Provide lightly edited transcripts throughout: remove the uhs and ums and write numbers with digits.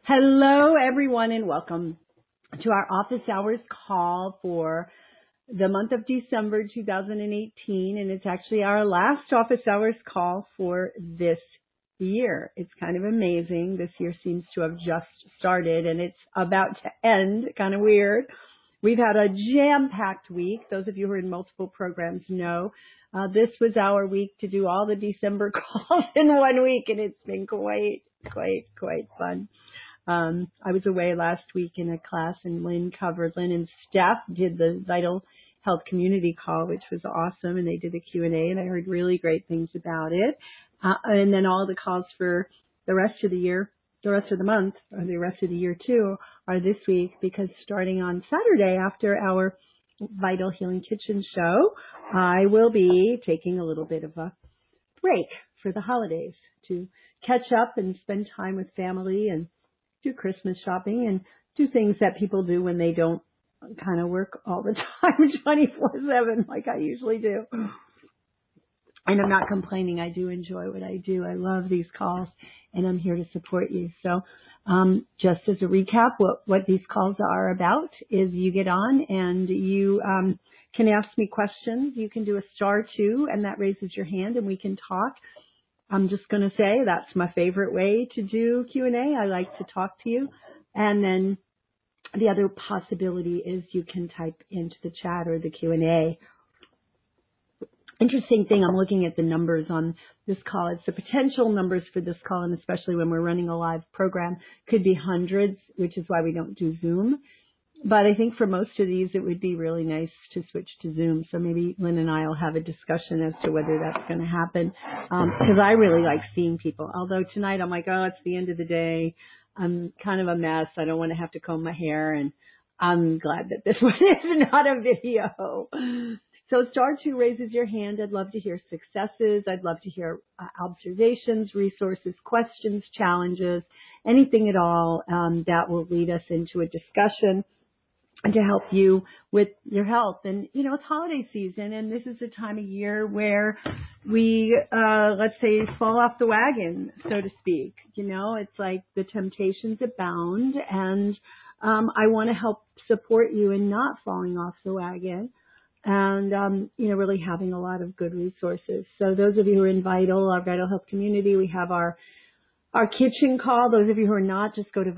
Hello, everyone, and welcome to our office hours call for the month of December 2018. And it's actually our last office hours call for this year. It's kind of amazing. This year seems to have just started and it's about to end. Kind of weird. We've had a jam-packed week. Those of you who are in multiple programs know this was our week to do all the December calls in 1 week, and it's been quite fun. I was away last week in a class, and Lynn and Steph did the Vital Health Community Call, which was awesome, and they did the Q&A, and I heard really great things about it. And then all the calls for the rest of the year, the rest of the month, or the rest of the year too, are this week, because starting on Saturday after our Vital Healing Kitchen show, I will be taking a little bit of a break for the holidays to catch up and spend time with family and do Christmas shopping and do things that people do when they don't kind of work all the time 24/7 like I usually do. And I'm not complaining. I do enjoy what I do. I love these calls, and I'm here to support you. So just as a recap, what these calls are about is you get on and you can ask me questions. You can do a *2, and that raises your hand, and we can talk. I'm just going to say that's my favorite way to do Q&A. I like to talk to you. And then the other possibility is you can type into the chat or the Q&A. Interesting thing, I'm looking at the numbers on this call. It's the potential numbers for this call, and especially when we're running a live program, could be hundreds, which is why we don't do Zoom. But I think for most of these, it would be really nice to switch to Zoom. So maybe Lynn and I will have a discussion as to whether that's going to happen. Because I really like seeing people. Although tonight I'm like, oh, it's the end of the day. I'm kind of a mess. I don't want to have to comb my hair. And I'm glad that this one is not a video. So *2 raises your hand. I'd love to hear successes. I'd love to hear observations, resources, questions, challenges, anything at all that will lead us into a discussion and to help you with your health. And, you know, it's holiday season, and this is a time of year where we, let's say, fall off the wagon, so to speak. You know, it's like the temptations abound, and I want to help support you in not falling off the wagon and, you know, really having a lot of good resources. So those of you who are in our Vital Health Community, we have our kitchen call. Those of you who are not, just go to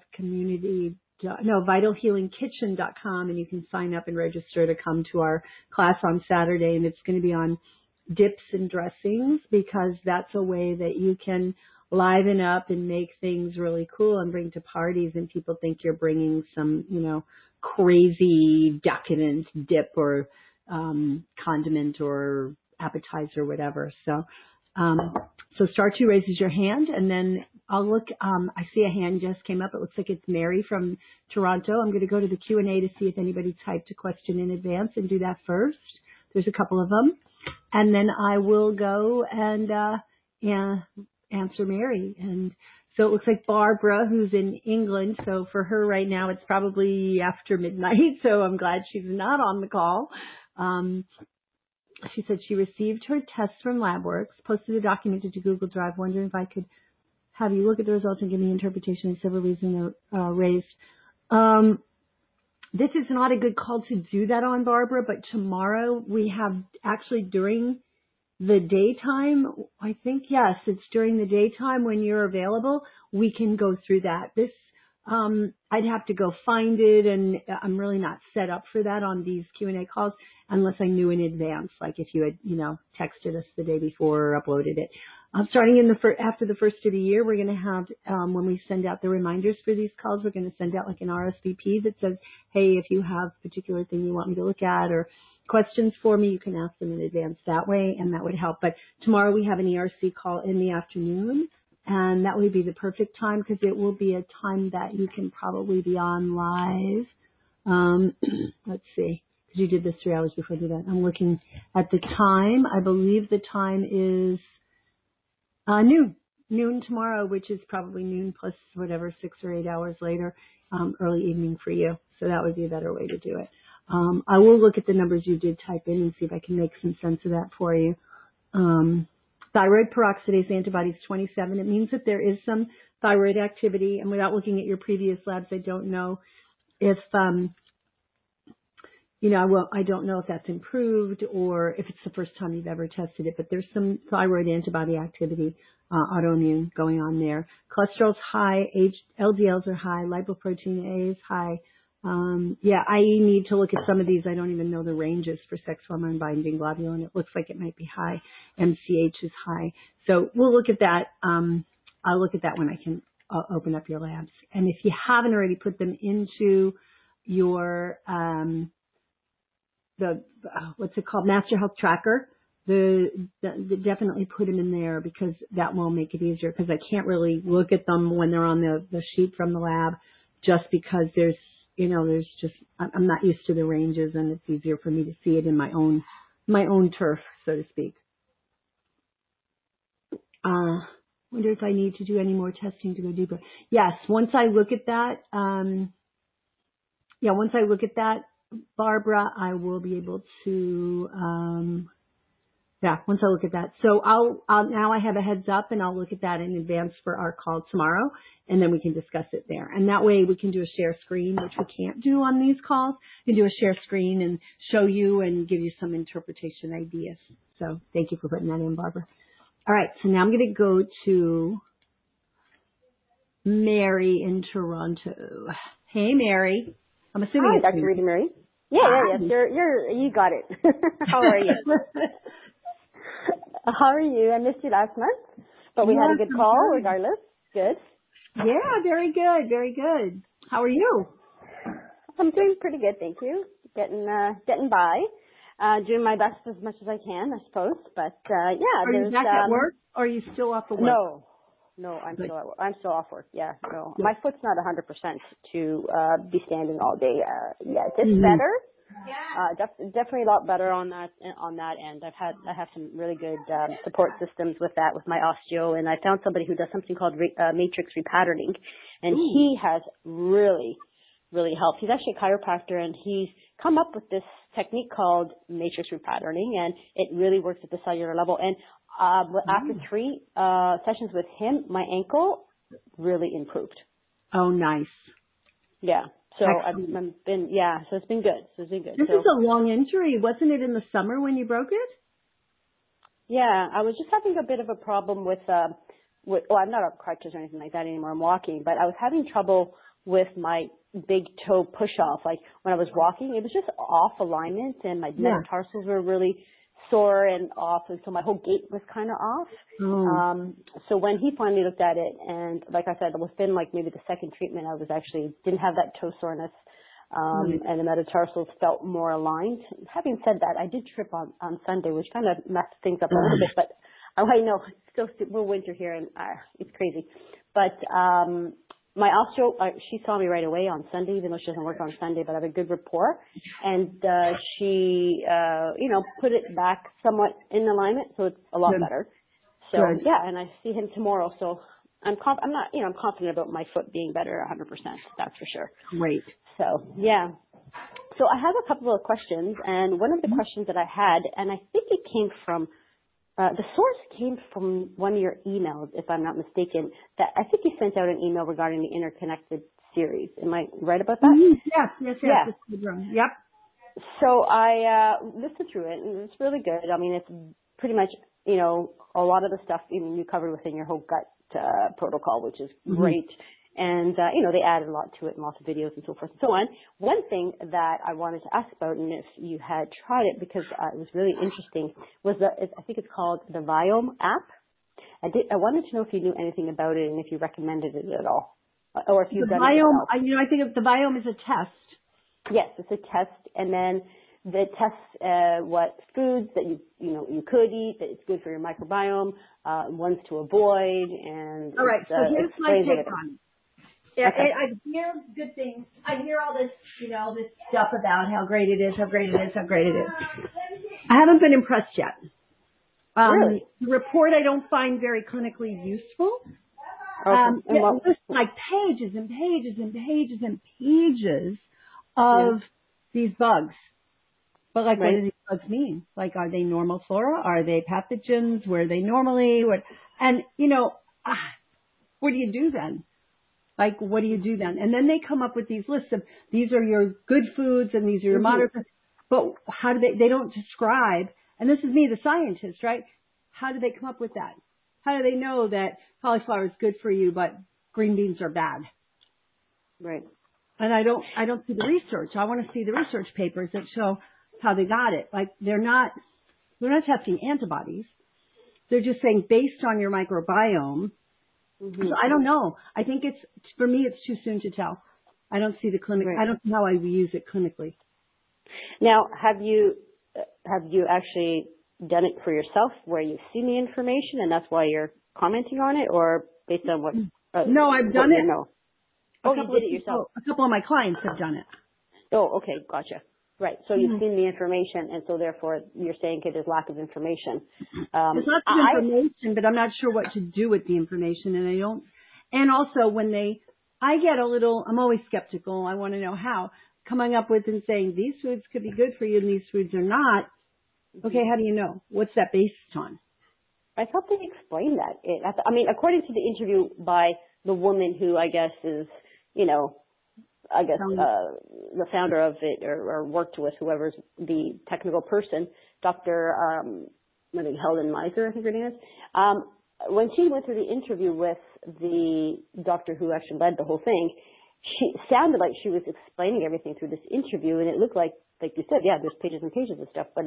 vitalhealingkitchen.com, and you can sign up and register to come to our class on Saturday. And it's going to be on dips and dressings, because that's a way that you can liven up and make things really cool and bring to parties, and people think you're bringing some, you know, crazy decadent dip or condiment or appetizer or whatever. So *2 raises your hand, and then I'll look. I see a hand just came up. It looks like it's Mary from Toronto. I'm going to go to the Q&A to see if anybody typed a question in advance and do that first. There's a couple of them. And then I will go and answer Mary. And so it looks like Barbara, who's in England. So for her right now, it's probably after midnight. So I'm glad she's not on the call. She said she received her test from LabWorks, posted a document to Google Drive, wondering if I could have you look at the results and give me interpretation of several reasons raised. This is not a good call to do that on, Barbara, but tomorrow we have actually during the daytime, I think, yes, it's during the daytime when you're available, we can go through that. This, I'd have to go find it, and I'm really not set up for that on these Q&A calls unless I knew in advance, like if you had, you know, texted us the day before or uploaded it. Starting after the first of the year, we're going to have, when we send out the reminders for these calls, we're going to send out like an RSVP that says, hey, if you have a particular thing you want me to look at or questions for me, you can ask them in advance that way, and that would help. But tomorrow we have an ERC call in the afternoon, and that would be the perfect time because it will be a time that you can probably be on live. Let's see, because you did this 3 hours before I did that. I'm looking at the time. I believe the time is noon tomorrow, which is probably noon plus whatever, 6 or 8 hours later, early evening for you. So that would be a better way to do it. I will look at the numbers you did type in and see if I can make some sense of that for you. Thyroid peroxidase antibodies 27. It means that there is some thyroid activity. And without looking at your previous labs, I don't know if, I don't know if that's improved or if it's the first time you've ever tested it, but there's some thyroid antibody activity, autoimmune going on there. Cholesterol's high, LDLs are high, lipoprotein A is high. I need to look at some of these. I don't even know the ranges for sex hormone binding globulin. It looks like it might be high. MCH is high. So we'll look at that. I'll look at that when I can open up your labs. And if you haven't already put them into your, what's it called? Master Health Tracker, definitely put them in there because that will make it easier because I can't really look at them when they're on the sheet from the lab just because I'm not used to the ranges and it's easier for me to see it in my own turf, so to speak. Wonder if I need to do any more testing to go deeper. Yes, once I look at that, Barbara, I will be able to, once I look at that. So now I have a heads up and I'll look at that in advance for our call tomorrow and then we can discuss it there. And that way we can do a share screen, which we can't do on these calls. We can do a share screen and show you and give you some interpretation ideas. So thank you for putting that in, Barbara. All right. So now I'm going to go to Mary in Toronto. Hey, Mary. I'm assuming Hi, it's Dr. Rita Mary. Yes. You got it. How are you? How are you? I missed you last month, but we had a good call regardless. Good. Yeah, very good. Very good. How are you? I'm doing pretty good, thank you. Getting by. Doing my best as much as I can, I suppose. But Are you back at work or are you still off of work? No, I'm still off work. Yeah, no. My foot's not 100% to be standing all day yet. It's better. Definitely a lot better on that end. I have some really good support systems with that with my osteo, and I found somebody who does something called matrix repatterning, and he has really helped. He's actually a chiropractor, and he's come up with this technique called matrix repatterning, and it really works at the cellular level. And after 3 sessions with him, my ankle really improved. Oh, nice. Yeah. So Excellent. so it's been good. This is a long injury. Wasn't it in the summer when you broke it? Yeah, I was just having a bit of a problem with I'm not on crutches or anything like that anymore. I'm walking, but I was having trouble with my big toe push-off. Like when I was walking, it was just off alignment and my metatarsals were really sore and off, and so my whole gait was kind of off. So when he finally looked at it, and like I said, within like maybe the second treatment, I was actually didn't have that toe soreness, and the metatarsals felt more aligned. Having said that, I did trip on Sunday, which kind of messed things up a little bit, but I know it's still we're winter here and it's crazy. But my osteo, she saw me right away on Sunday, even though she doesn't work on Sunday, but I have a good rapport. And she, put it back somewhat in alignment, so it's a lot better. So, and I see him tomorrow, so I'm confident about my foot being better 100%, that's for sure. Great. So, yeah. So I have a couple of questions, and one of the questions that I had, and I think it came from the source came from one of your emails, if I'm not mistaken, that I think you sent out an email regarding the Interconnected series. Am I right about that? Yes. Yep. So I listened through it, and it's really good. I mean, it's pretty much, a lot of the stuff even you covered within your whole gut protocol, which is great. And, they added a lot to it and lots of videos and so forth and so on. One thing that I wanted to ask about, and if you had tried it because it was really interesting, was I think it's called the Viome app. I wanted to know if you knew anything about it and if you recommended it at all. Or if you've done it yourself. I think the Viome is a test. Yes, it's a test. And then the tests what foods that you could eat, that it's good for your microbiome, ones to avoid, and all right. So here's my take on it. Yeah, okay. I hear good things. I hear all this, this stuff about how great it is. I haven't been impressed yet. Really? The report I don't find very clinically useful. Okay. Just like pages and pages and pages and pages of these bugs. But what do these bugs mean? Like, are they normal flora? Are they pathogens? Were they normally? And, what do you do then? Like, what do you do then? And then they come up with these lists of, these are your good foods and these are your moderate foods. But how do they don't describe, and this is me, the scientist, right? How do they come up with that? How do they know that cauliflower is good for you, but green beans are bad? Right. And I don't see the research. I want to see the research papers that show how they got it. Like, they're not testing antibodies. They're just saying based on your microbiome. So I don't know. I think for me, it's too soon to tell. I don't see the clinic. Right. I don't know how I use it clinically. Now, have you actually done it for yourself where you've seen the information and that's why you're commenting on it, or based on what? No, I've done it. No. Oh, you did it yourself. A couple of my clients have done it. Oh, okay. Gotcha. Right. So you've seen the information, and so therefore you're saying, okay, there's lack of information. There's lots of information, but I'm not sure what to do with the information, and also I'm always skeptical. I want to know how. Coming up with and saying these foods could be good for you and these foods are not. Okay, how do you know? What's that based on? I thought they explained that. According to the interview by the woman who I guess is, the founder of it or worked with whoever's the technical person, Dr. Helen Miser, I think her name is. When she went through the interview with the doctor who actually led the whole thing, she sounded like she was explaining everything through this interview, and it looked like you said, yeah, there's pages and pages of stuff, but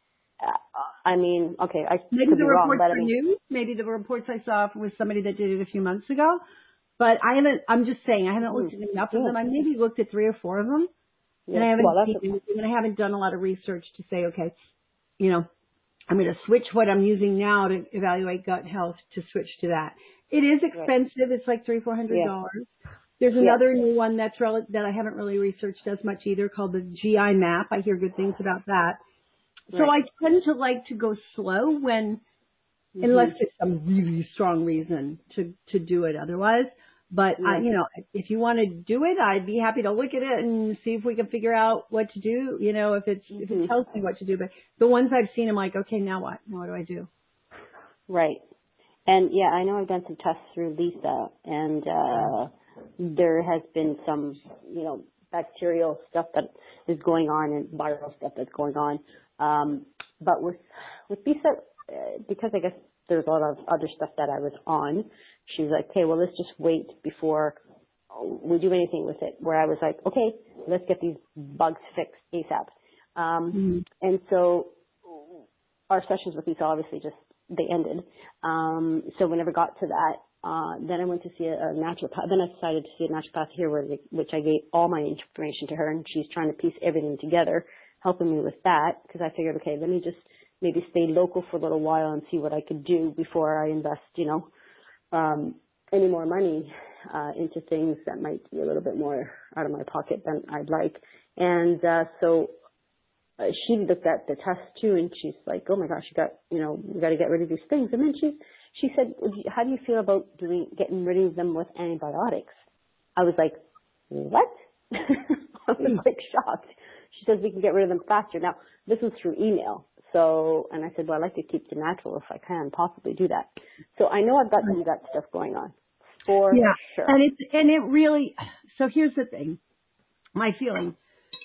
maybe the reports are new. Maybe the reports I saw was somebody that did it a few months ago. But I'm just saying, I haven't looked at enough of them. I maybe looked at 3 or 4 of them. Yeah. And I haven't done a lot of research to say, okay, I'm going to switch what I'm using now to evaluate gut health to switch to that. It is expensive. Right. It's like $300-400. Yeah. There's another new one that I haven't really researched as much either, called the GI map. I hear good things about that. Right. So I tend to like to go slow unless there's some really strong reason to do it otherwise. But, if you want to do it, I'd be happy to look at it and see if we can figure out what to do, if it tells me what to do. But the ones I've seen, I'm like, okay, now what? Now what do I do? Right. And, yeah, I know I've done some tests through Lisa, and there has been some, bacterial stuff that is going on and viral stuff that's going on. But with Lisa, because I guess there's a lot of other stuff that I was on, she was like, okay, well, let's just wait before we do anything with it. Where I was like, okay, let's get these bugs fixed ASAP. And so our sessions with Lisa obviously they ended. So we never got to that. Then I went to see a naturopath. Then I decided to see a naturopath here, which I gave all my information to her, and she's trying to piece everything together, helping me with that, because I figured, okay, let me just maybe stay local for a little while and see what I could do before I invest, any more money into things that might be a little bit more out of my pocket than I'd like. And so she looked at the test too, and she's like, oh my gosh, we got to get rid of these things. And then she said, how do you feel about getting rid of them with antibiotics? I was like, what? I was like shocked. She says we can get rid of them faster. Now, this was through email. So, and I said, well, I'd like to keep the natural if I can possibly do that. So I know I've got some gut stuff going on for sure. And it really, so here's the thing, my feeling.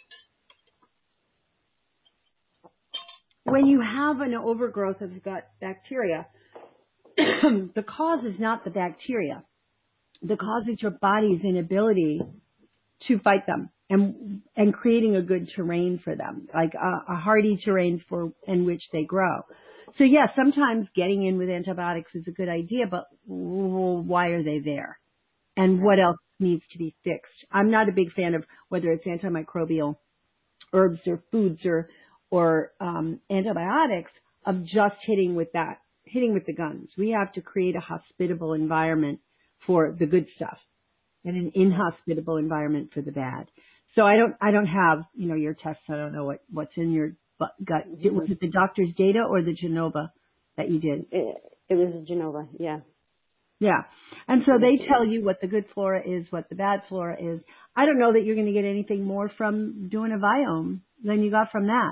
When you have an overgrowth of gut bacteria, the cause is not the bacteria. The cause is your body's inability to fight them and creating a good terrain for them, like a hardy terrain in which they grow. So yes, sometimes getting in with antibiotics is a good idea, but why are they there? And what else needs to be fixed? I'm not a big fan of whether it's antimicrobial herbs or foods or antibiotics, of just hitting with the guns. We have to create a hospitable environment for the good stuff and an inhospitable environment for the bad. So I don't have, your tests. I don't know what's in your gut. Was it the doctor's data or the Genova that you did? It was Genova. Yeah. Yeah. And so they tell you what the good flora is, what the bad flora is. I don't know that you're going to get anything more from doing a biome than you got from that.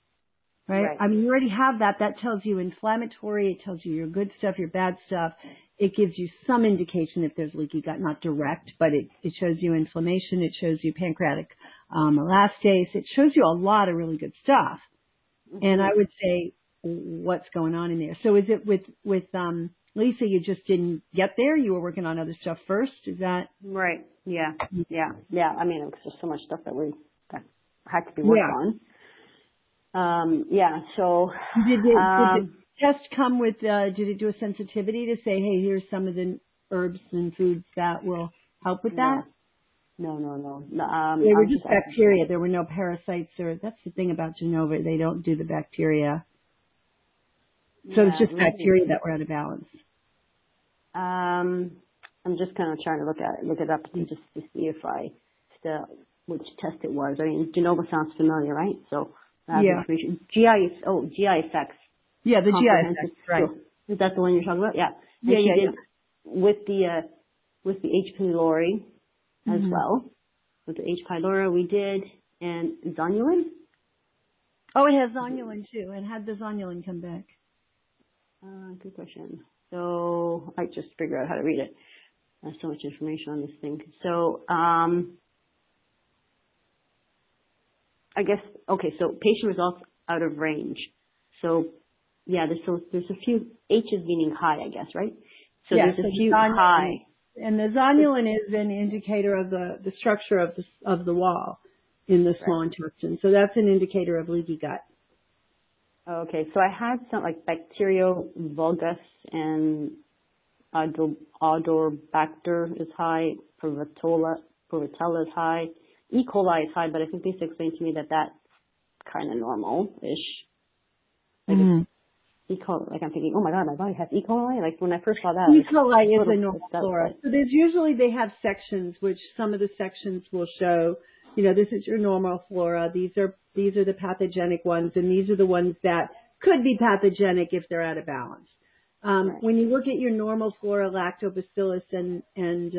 Right? I mean, you already have that. That tells you inflammatory. It tells you your good stuff, your bad stuff. it gives you some indication if there's leaky gut, not direct, but it shows you inflammation. It shows you pancreatic elastase. It shows you a lot of really good stuff. Mm-hmm. And I would say what's going on in there. So is it with Lisa, you just didn't get there? You were working on other stuff first? Is that? Right. Yeah. Yeah. I mean, there's just so much stuff that had to be worked on. So did the test come with? Did it do a sensitivity to say, hey, here's some of the herbs and foods that will help with that? No. They were just bacteria. There were no parasites, or that's the thing about Genova. They don't do the bacteria. So it's just bacteria that were out of balance. I'm just kind of trying to look it up just to see if which test it was. I mean, Genova sounds familiar, right? So GI effects. Yeah, the GI effects, right? So, is that the one you're talking about? Yeah. And she did with the H. pylori as well. With the H. pylori we did, and zonulin. Oh, it has zonulin too. And had the zonulin come back? Good question. So I just figured out how to read it. There's so much information on this thing. So I guess so patient results out of range. So there's a few H's meaning high, I guess, right? So there's a few high. And the zonulin is an indicator of the structure of the wall in the small intestine. So that's an indicator of leaky gut. Okay, so I had some like Bacterio vulgus and Adorbacter is high, Prevotella is high, E. coli is high, but I think they explained to me that that's kind of normal-ish. Like E. coli, like I'm thinking, oh my God, my body has E. coli? Like when I first saw that. E. coli is a normal flora. So there's usually they have sections, which some of the sections will show, this is your normal flora. These are the pathogenic ones, and these are the ones that could be pathogenic if they're out of balance. When you look at your normal flora, lactobacillus and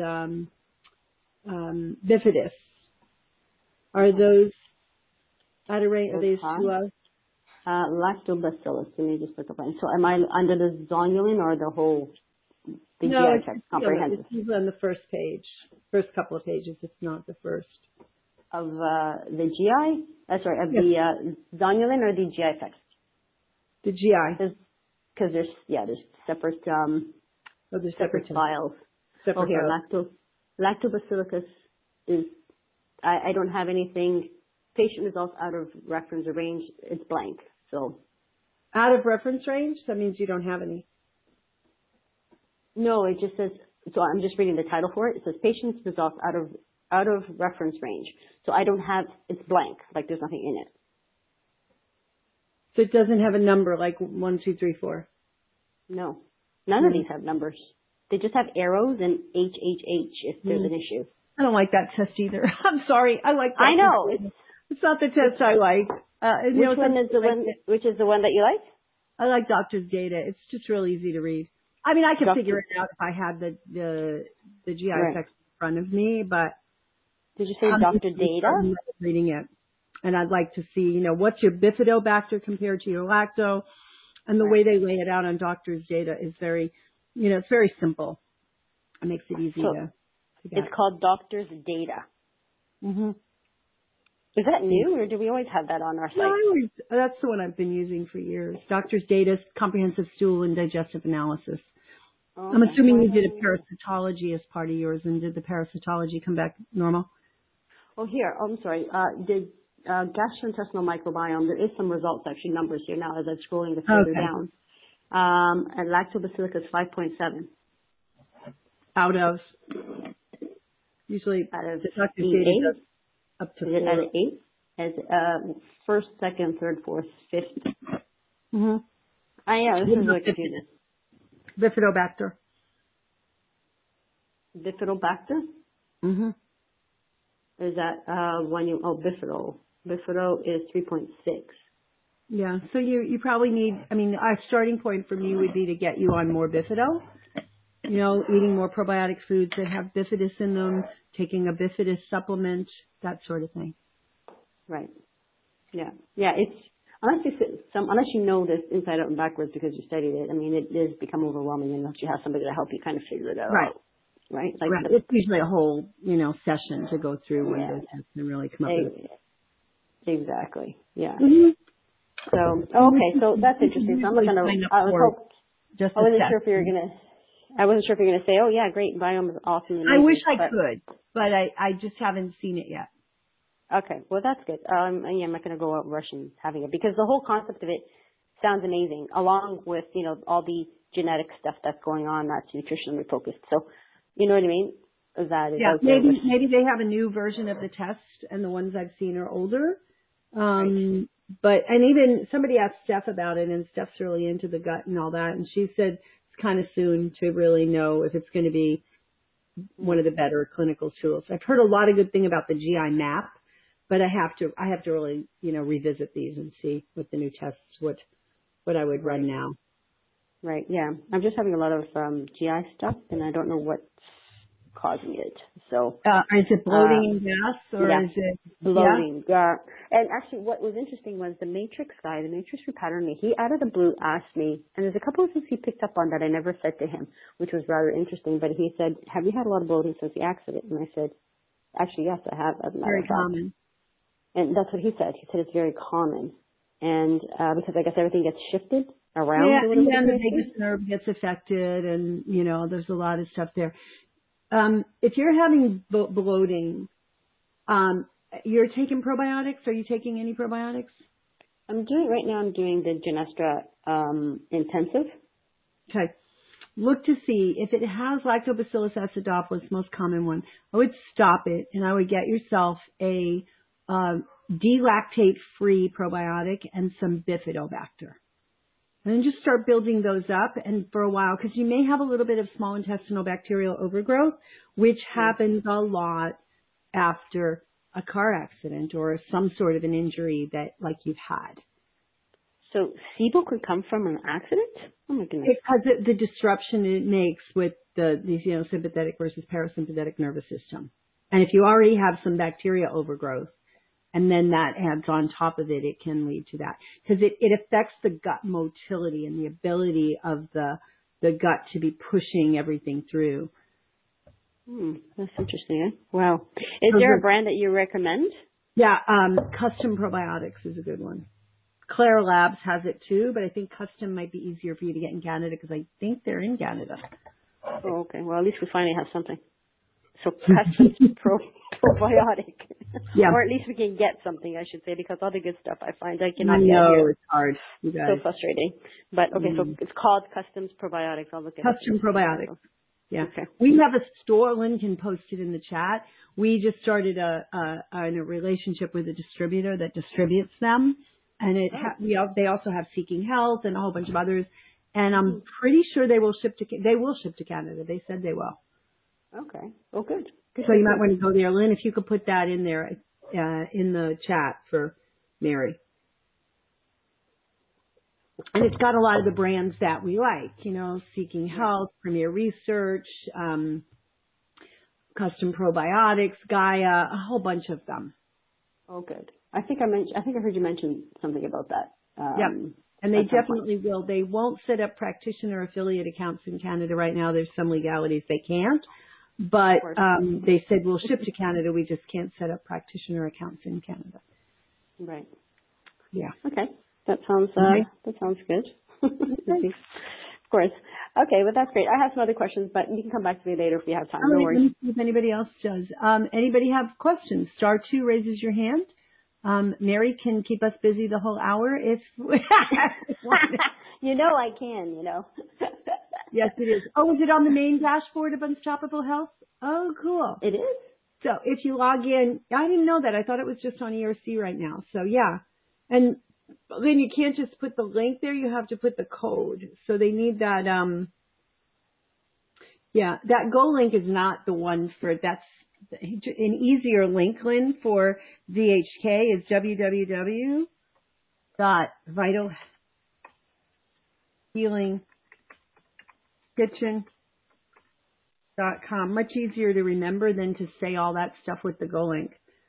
bifidus, are those out of range? Are they too low? Lactobacillus. Let me just look up. So am I under the zonulin or the whole? No, it's comprehensive. It's usually on the first couple of pages. It's not the first. Of the GI? The zonulin or the GI effects? The GI. Because there's separate there's separate files. Lactobacillus is I don't have anything. Patient results out of reference range. It's blank. So out of reference range? That means you don't have any. No, it just says. So I'm just reading the title for it. It says patient's results out of reference range. So I don't have, it's blank, like there's nothing in it. So it doesn't have a number like 1, 2, 3, 4? No. None of these have numbers. They just have arrows and HHH if there's an issue. I don't like that test either. I'm sorry. I like that. I know. It's not the test I like. Which is the one that you like? I like doctor's data. It's just real easy to read. I mean, I could figure it out if I had the GI effects in front of me, but did you say Dr. Data? Reading it. And I'd like to see, what's your bifidobacter compared to your lacto. And the way they lay it out on doctor's data is very, it's very simple. It makes it easy to get. It's called doctor's data. Mm-hmm. Is that new, or do we always have that on our site? No, that's the one I've been using for years. Doctor's data, comprehensive stool and digestive analysis. Okay. I'm assuming you did a parasitology as part of yours, and did the parasitology come back normal? Oh, here. I'm sorry. The gastrointestinal microbiome, there is some results, actually, numbers here now as I'm scrolling the further down. And lactobacillus 5.7. Out of? Usually, out of the doctor's data does up to 4. Out of 8? As first, second, third, fourth, fifth. Mm-hmm. This is what confusing. Bifidobacter. Bifidobacter? Mm-hmm. Is that bifido. Bifido is 3.6. Yeah, so you probably need, our starting point for me would be to get you on more bifido. Eating more probiotic foods that have bifidus in them, taking a bifidus supplement, that sort of thing. Right. Yeah. Yeah, unless you know this inside out and backwards because you studied it, I mean, it does become overwhelming unless you have somebody to help you kind of figure it out. Right. Right? Right. It's usually a whole, session to go through one of those tests and really come up with it. Exactly. Yeah. Mm-hmm. So, okay. So that's interesting. So I'm not going to, I wasn't sure if you were going to say, oh yeah, great. Biome is awesome. I wish I could, but I just haven't seen it yet. Okay. Well, that's good. I'm not going to go out rushing having it because the whole concept of it sounds amazing along with, all the genetic stuff that's going on that's nutritionally focused. So, you know what I mean? Maybe they have a new version of the test and the ones I've seen are older. Right. But even somebody asked Steph about it and Steph's really into the gut and all that. And she said it's kind of soon to really know if it's going to be one of the better clinical tools. I've heard a lot of good thing about the GI map, but I have to really, revisit these and see with the new tests, what I would run now. Right. Yeah. I'm just having a lot of GI stuff, and I don't know what's causing it. So, is it bloating and gas, or is it bloating? Yeah. And actually, what was interesting was the Matrix guy, the Matrix Repattern Me. He out of the blue asked me, and there's a couple of things he picked up on that I never said to him, which was rather interesting. But he said, "Have you had a lot of bloating since the accident?" And I said, "Actually, yes, I have." As a matter of fact. Very common. And that's what he said. He said it's very common, and because I guess everything gets shifted around. Yeah, and the vagus nerve gets affected, and there's a lot of stuff there. If you're having bloating, you're taking probiotics. Are you taking any probiotics? I'm doing the Genestra intensive. Okay. Look to see if it has Lactobacillus acidophilus, most common one. I would stop it, and I would get yourself a delactate-free probiotic and some bifidobacter. And then just start building those up and for a while, because you may have a little bit of small intestinal bacterial overgrowth, which happens a lot after a car accident or some sort of an injury that like you've had. So SIBO could come from an accident? Oh my goodness. Because the disruption it makes with the sympathetic versus parasympathetic nervous system. And if you already have some bacteria overgrowth, and then that adds on top of it, it can lead to that. Because it affects the gut motility and the ability of the gut to be pushing everything through. That's interesting. Wow. Is there a brand that you recommend? Yeah, Custom Probiotics is a good one. Claire Labs has it too, but I think Custom might be easier for you to get in Canada because I think they're in Canada. Oh, okay. Well, at least we finally have something. So Custom Probiotic. Yeah. Or at least we can get something, I should say, because all the good stuff I find I cannot get here. It's hard. You guys. So frustrating. But okay, so it's called Customs Probiotics. I'll look at it. Custom Probiotics. Yeah. Okay. We have a store. Lynn can post it in the chat. We just started a relationship with a distributor that distributes them. And they also have Seeking Health and a whole bunch of others. And I'm pretty sure they will ship to Canada. They said they will. Okay. Oh, good. So you might want to go there. Lynn, if you could put that in there in the chat for Mary. And it's got a lot of the brands that we like, Seeking Health, Premier Research, Custom Probiotics, Gaia, a whole bunch of them. Oh, good. I think I heard you mention something about that. Yep. And they definitely will. They won't set up practitioner affiliate accounts in Canada right now. There's some legalities they can't. But they said we'll ship to Canada. We just can't set up practitioner accounts in Canada. Right. Yeah. Okay. That sounds good. Of course. Okay, well that's great. I have some other questions, but you can come back to me later if you have time. No worries. If anybody else does. Anybody have questions? Star 2 raises your hand. Mary can keep us busy the whole hour if I can, Yes, it is. Oh, is it on the main dashboard of Unstoppable Health? Oh, cool. It is? So if you log in, I didn't know that. I thought it was just on ERC right now. So yeah. And then you can't just put the link there. You have to put the code. So they need that, that Go link is not the one for, that's an easier link, Lynn, for DHK is www.vitalhealingkitchen.com. Much easier to remember than to say all that stuff with the Go link.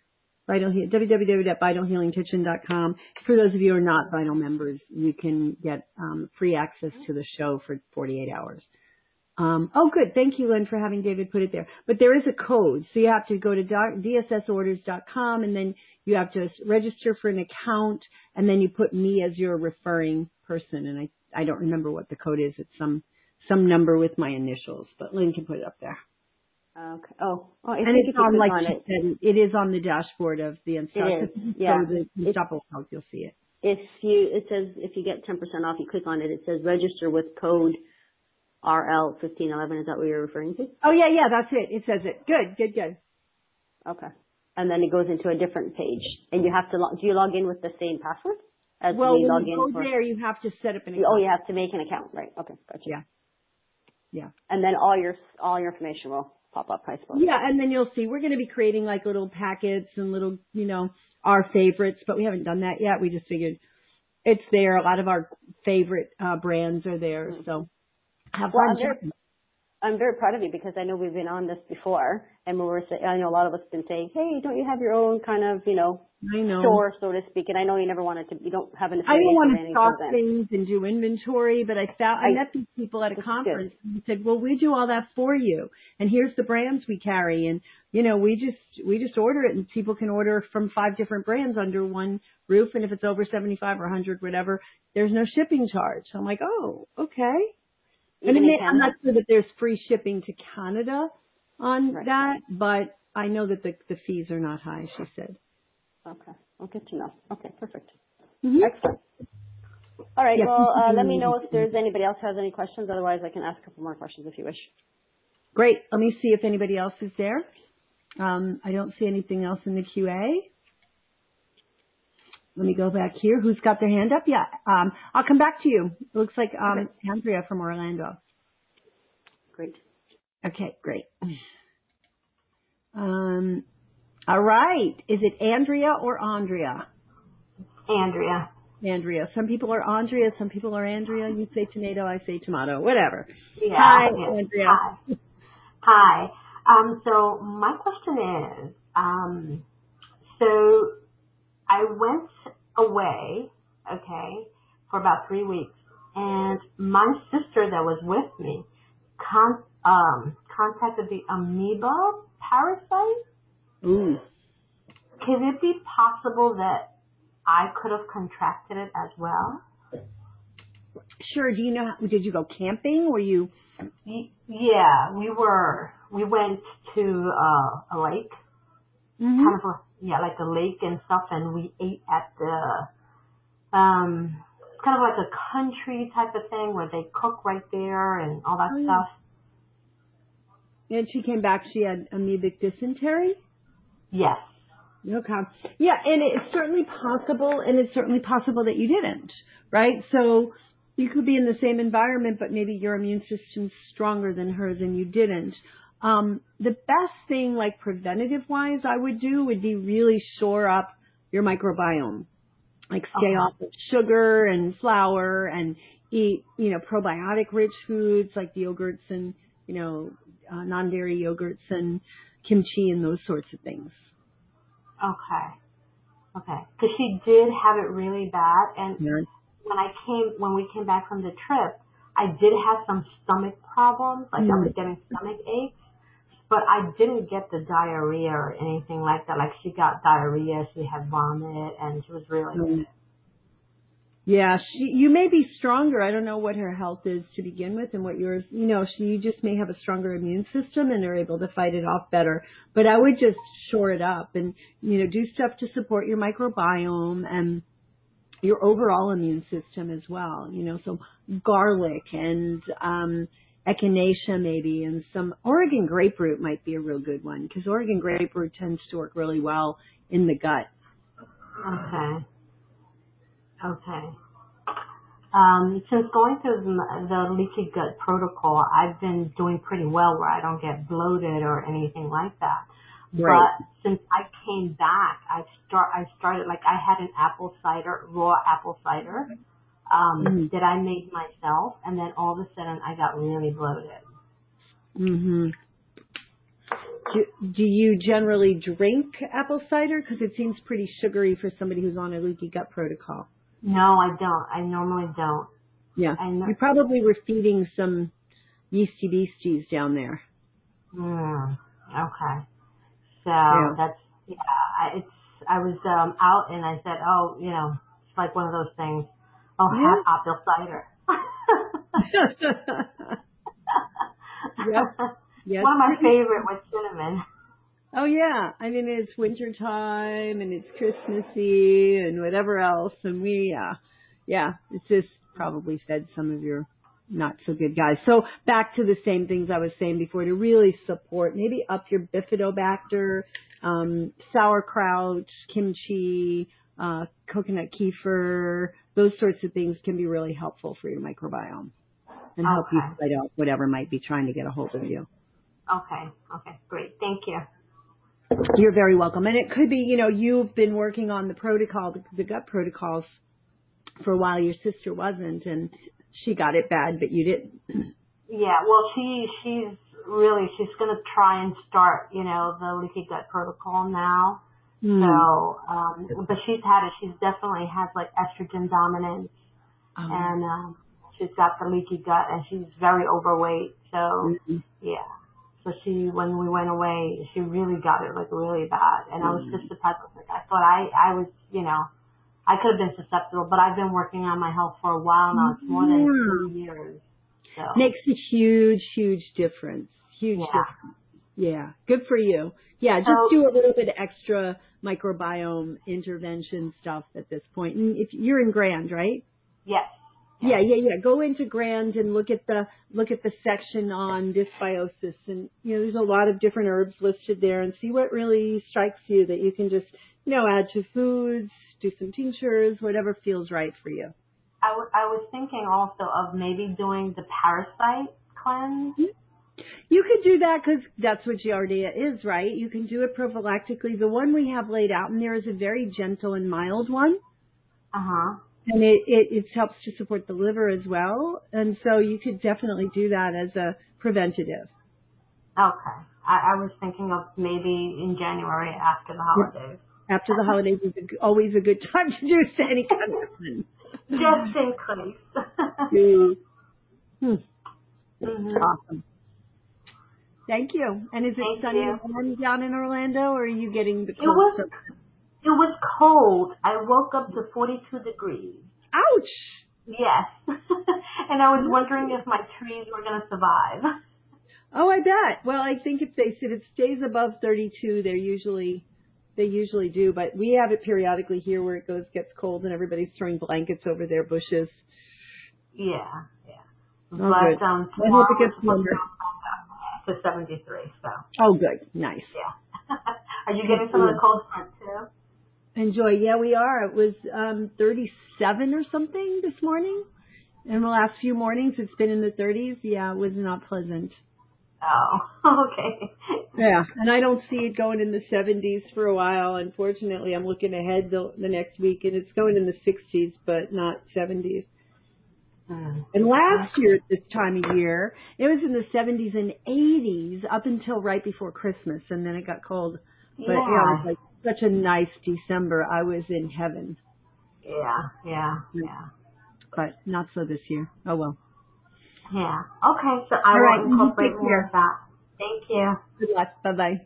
www.vitalhealingkitchen.com. For those of you who are not Vital members, you can get free access to the show for 48 hours. Oh, good. Thank you, Lynn, for having David put it there. But there is a code. So you have to go to dssorders.com, and then you have to register for an account, and then you put me as your referring person. And I don't remember what the code is. It's some number with my initials, but Lynn can put it up there. Okay. Oh, I and think it's if you on, click like on she it. said, it is on the dashboard of the Install. It is, yeah. So the Double Health, you'll see it. It says if you get 10% off, you click on it. It says register with code RL1511. Is that what you're referring to? Oh yeah, that's it. It says it. Good. Okay. And then it goes into a different page, and you have to do you log in with the same password as well, we log when you in? go there, you have to set up an account. Oh, you have to make an account, right? Okay, gotcha. Yeah. And then all your information will pop up, I suppose. Yeah, and then you'll see we're going to be creating like little packets and little, our favorites, but we haven't done that yet. We just figured it's there. A lot of our favorite brands are there, so have fun. I'm very proud of you because I know we've been on this before, and I know a lot of us have been saying, hey, don't you have your own kind of, store, so to speak? And I know you never wanted to, you don't have an affiliation. I don't want to stock things and do inventory, but I met these people at a conference and said, well, we do all that for you. And here's the brands we carry. And, we just order it, and people can order from 5 different brands under one roof. And if it's over 75 or 100, whatever, there's no shipping charge. So I'm like, oh, okay. And I'm not sure that there's free shipping to Canada on that, but I know that the fees are not high, she said. Okay. Well, good to know. Okay, perfect. Mm-hmm. Excellent. All right. Well, let me know if there's anybody else has any questions. Otherwise, I can ask a couple more questions if you wish. Great. Let me see if anybody else is there. I don't see anything else in the QA. Let me go back here. Who's got their hand up? Yeah. I'll come back to you. It looks like Andrea from Orlando. Great. Okay, great. All right. Is it Andrea or Andrea? Andrea. Andrea. Some people are Andrea. Some people are Andrea. You say tomato. I say tomato. Whatever. Yeah, Hi, yeah. Andrea. Hi. So my question is, so I went away, for about 3 weeks, and my sister that was with me contacted the amoeba parasite. Ooh. Could it be possible that I could have contracted it as well? Sure. Do you know? Did you go camping? Were you? Yeah, we went to a lake, kind of like a lake and stuff, and we ate at the kind of like a country type of thing where they cook right there and all that stuff. And she came back. She had amoebic dysentery. Yes. Okay. Yeah, and it's certainly possible, that you didn't, right? So you could be in the same environment, but maybe your immune system's stronger than hers and you didn't. The best thing, like preventative-wise, I would do would be really shore up your microbiome. Like stay off of sugar and flour and eat, probiotic-rich foods like yogurts and, non-dairy yogurts and kimchi and those sorts of things. Okay. Because she did have it really bad, and when we came back from the trip, I did have some stomach problems, like I was getting stomach aches, but I didn't get the diarrhea or anything like that. Like she got diarrhea, she had vomit, and she was really sick. Yeah, you may be stronger. I don't know what her health is to begin with and what yours, you just may have a stronger immune system and are able to fight it off better. But I would just shore it up and, do stuff to support your microbiome and your overall immune system as well. So garlic and, echinacea maybe, and some Oregon grapefruit might be a real good one because Oregon grapefruit tends to work really well in the gut. Okay. Since going through the leaky gut protocol, I've been doing pretty well where I don't get bloated or anything like that. Right. But since I came back, I started, like I had an raw apple cider, that I made myself, and then all of a sudden I got really bloated. Do you generally drink apple cider? Because it seems pretty sugary for somebody who's on a leaky gut protocol. No, I don't. I normally don't. Yeah. You probably were feeding some yeasty beasties down there. Okay. So that's, I was out and I said, oh, it's like one of those things. Oh, have apple cider. Yep. One of my favorite with cinnamon. Oh yeah. I mean, it's winter time and it's Christmassy and whatever else. And it's just probably fed some of your not so good guys. So back to the same things I was saying before, to really support, maybe up your bifidobacter, sauerkraut, kimchi, coconut kefir, those sorts of things can be really helpful for your microbiome and help you fight out whatever might be trying to get a hold of you. Okay, great. Thank you. You're very welcome. And it could be, you've been working on the protocol, the gut protocols for a while. Your sister wasn't, and she got it bad, but you didn't. Yeah, well, she's going to try and start, the leaky gut protocol now. So, but she's had it. She's definitely has like estrogen dominance, and she's got the leaky gut, and she's very overweight. So, So when we went away, she really got it like really bad, and I was just surprised. I thought I was, I could have been susceptible, but I've been working on my health for a while now. It's more than 2 years. So. Makes a huge, huge difference. Huge difference. Yeah. Good for you. Yeah. Just do a little bit of extra microbiome intervention stuff at this point. And if you're in Grand, right? Yes. Yeah. Go into Grand and look at the section on dysbiosis, and there's a lot of different herbs listed there, and see what really strikes you that you can just add to foods, do some tinctures, whatever feels right for you. I was thinking also of maybe doing the parasite cleanse. You could do that because that's what Giardia is, right? You can do it prophylactically. The one we have laid out in there is a very gentle and mild one. And it helps to support the liver as well. And so you could definitely do that as a preventative. Okay. I was thinking of maybe in January after the holidays. After the holidays is always a good time to do any kind of cleanse. Just in case. Awesome. Thank you. And is it sunny and warm down in Orlando, or are you getting the cold? It was cold. I woke up to 42 degrees. Ouch! Yes. And I was wondering if my trees were going to survive. Oh, I bet. Well, I think if it stays above 32, they usually do. But we have it periodically here where it gets cold and everybody's throwing blankets over their bushes. Yeah. But I hope it gets warmer. To 73, so. Oh, good. Nice. Yeah. Are you getting some of the cold front too? Enjoy. Yeah, we are. It was 37 or something this morning. In the last few mornings, it's been in the 30s. Yeah, it was not pleasant. Oh, okay. Yeah, and I don't see it going in the 70s for a while. Unfortunately, I'm looking ahead the next week, and it's going in the 60s, but not 70s. And last year at this time of year, it was in the 70s and 80s up until right before Christmas, and then it got cold. But it was like such a nice December. I was in heaven. Yeah. But not so this year. Oh, well. Yeah. Okay, so I will incorporate more of that. Thank you. Good luck. Bye-bye.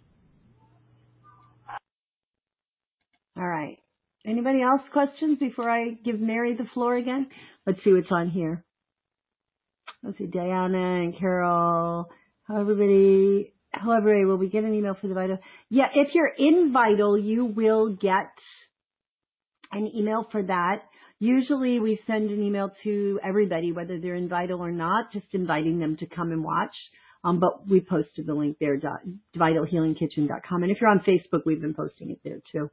All right. Anybody else questions before I give Mary the floor again? Let's see what's on here. Let's see, Diana and Carol. Hello, everybody will we get an email for the Vital? Yeah, if you're in Vital, you will get an email for that. Usually we send an email to everybody, whether they're in Vital or not, just inviting them to come and watch. But we posted the link there, vitalhealingkitchen.com. And if you're on Facebook, we've been posting it there too.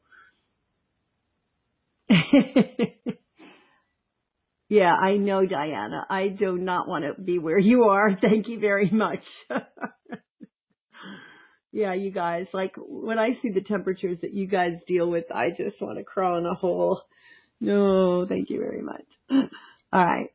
Yeah, I know, Diana. I do not want to be where you are. Thank you very much. Yeah, you guys, like when I see the temperatures that you guys deal with, I just want to crawl in a hole. No, thank you very much. All right.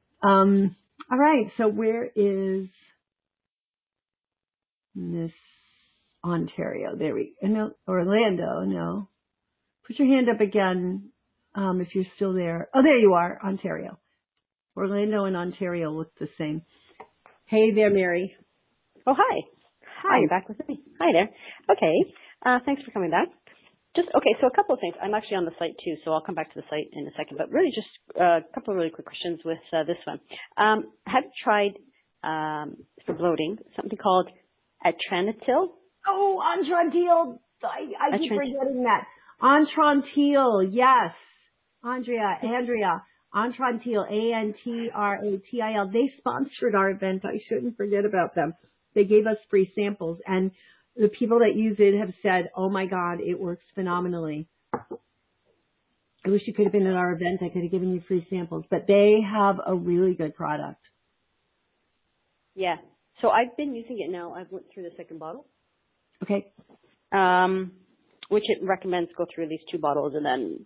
So where is Miss Ontario. There we go. No, Orlando, no. Put your hand up again if you're still there. Oh, there you are, Ontario. Orlando and Ontario look the same. Hey there, Mary. Oh, hi. Hi, you're back with me. Hi there. Okay. Thanks for coming back. So a couple of things. I'm actually on the site too, so I'll come back to the site in a second. But really just a couple of really quick questions with this one. Have you tried, for bloating, something called Atrantil? Oh, Atrantil. I keep forgetting that. Atrantil, yes. Andrea. Atrantil, Antratil. They sponsored our event. I shouldn't forget about them. They gave us free samples, and the people that use it have said, oh my God, it works phenomenally. I wish you could have been at our event. I could have given you free samples, but they have a really good product. Yeah. So I've been using it now. I've went through the second bottle. Okay. Which it recommends go through at least 2 bottles and then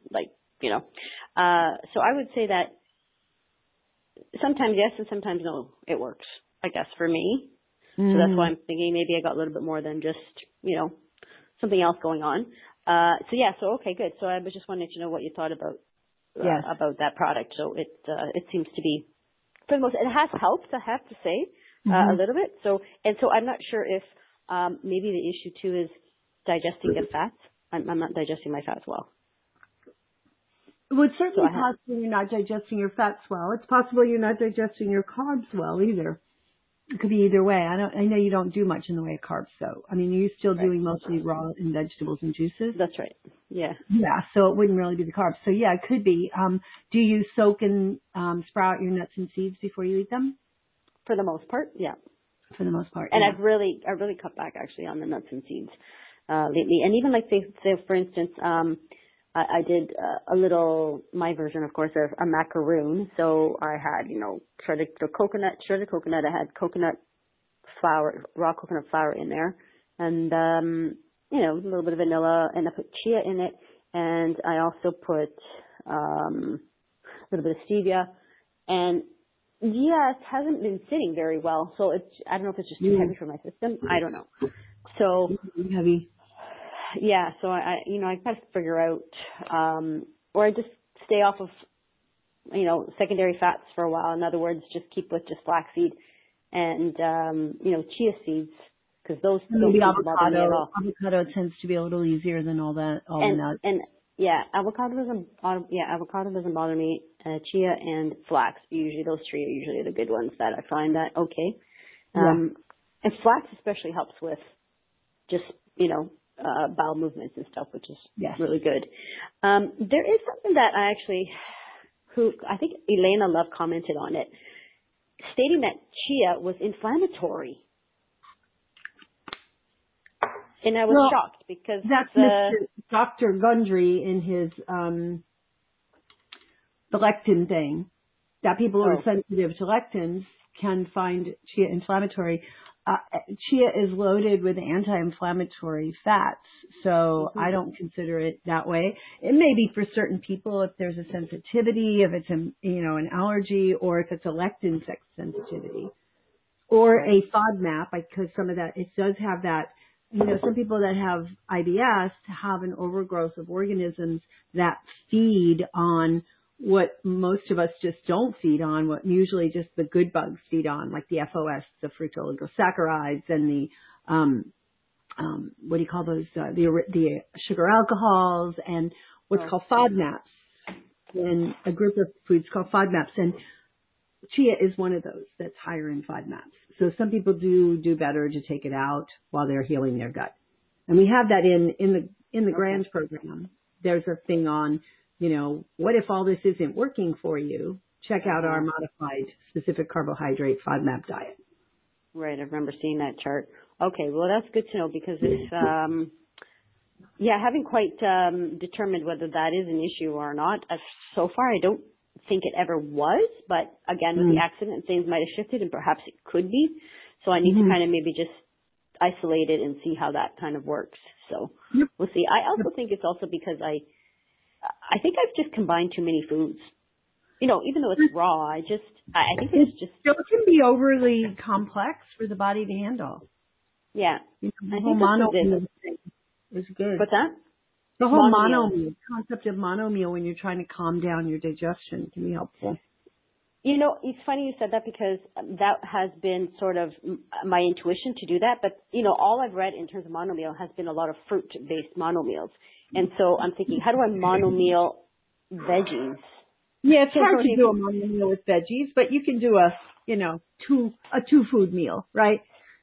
so I would say that sometimes yes and sometimes no, it works, I guess, for me. So that's why I'm thinking maybe I got a little bit more than just, something else going on. So okay, good. So I was just wanting to know what you thought about that product. So it seems to be, for the most, it has helped, I have to say, a little bit. So I'm not sure if maybe the issue too is digesting the fats. I'm not digesting my fats well. Well, it's certainly possible you're not digesting your fats well. It's possible you're not digesting your carbs well either. It could be either way. I know you don't do much in the way of carbs, though. I mean, you're still doing mostly raw and vegetables and juices. That's right. Yeah. Yeah. So it wouldn't really be the carbs. So yeah, it could be. Do you soak and sprout your nuts and seeds before you eat them? For the most part, yeah. For the most part. And yeah. I really cut back actually on the nuts and seeds lately. And even like say for instance, I did a little, my version, of course, of a macaroon. So I had, shredded coconut. I had coconut flour, raw coconut flour in there. And, a little bit of vanilla, and I put chia in it. And I also put a little bit of stevia. And yeah, it hasn't been sitting very well. So I don't know if it's just too heavy for my system. I don't know. So heavy. Yeah, so I got to figure out, or I just stay off of, secondary fats for a while. In other words, just keep with just flaxseed and, chia seeds, because those don't bother me at all. Avocado tends to be a little easier than all the nuts. And yeah, avocado doesn't bother me. Chia and flax, usually those 3 are usually the good ones that I find that okay. And flax especially helps with just, bowel movements and stuff, which is really good. There is something that I think Elena Love commented on it, stating that chia was inflammatory. And I was shocked because that's Dr. Gundry in his the lectin thing, that people who are sensitive to lectins can find chia inflammatory. Chia is loaded with anti-inflammatory fats, so I don't consider it that way. It may be for certain people if there's a sensitivity, if it's an allergy, or if it's a lectin sensitivity, or a FODMAP, because some of that, it does have that. Some people that have IBS have an overgrowth of organisms that feed on what most of us just don't feed on, what usually just the good bugs feed on, like the FOS, the fructooligosaccharides, and the, what do you call those, the sugar alcohols, and what's called FODMAPs, and a group of foods called FODMAPs. And chia is one of those that's higher in FODMAPs. So some people do better to take it out while they're healing their gut. And we have that in the GRAND program. There's a thing on, what if all this isn't working for you? Check out our modified specific carbohydrate FODMAP diet. Right, I remember seeing that chart. Okay, well that's good to know because it's, I haven't quite determined whether that is an issue or not. So far, I don't think it ever was, but again, with the accident, things might have shifted and perhaps it could be. So I need to kind of maybe just isolate it and see how that kind of works. So we'll see. I also think it's also because I think I've just combined too many foods. Even though it's raw, I think it's just... It can be overly complex for the body to handle. Yeah. The I whole think that's mono what it meal is. thing is good. What's that? The whole Mono mono meal. meal concept of mono meal when you're trying to calm down your digestion can be helpful. You know, it's funny you said that because that has been sort of my intuition to do that. But, you know, all I've read in terms of mono meal has been a lot of fruit-based mono meals. And so I'm thinking, how do I mono meal veggies? Yeah, it's hard to do a mono meal with veggies, but you can do a two food meal, right?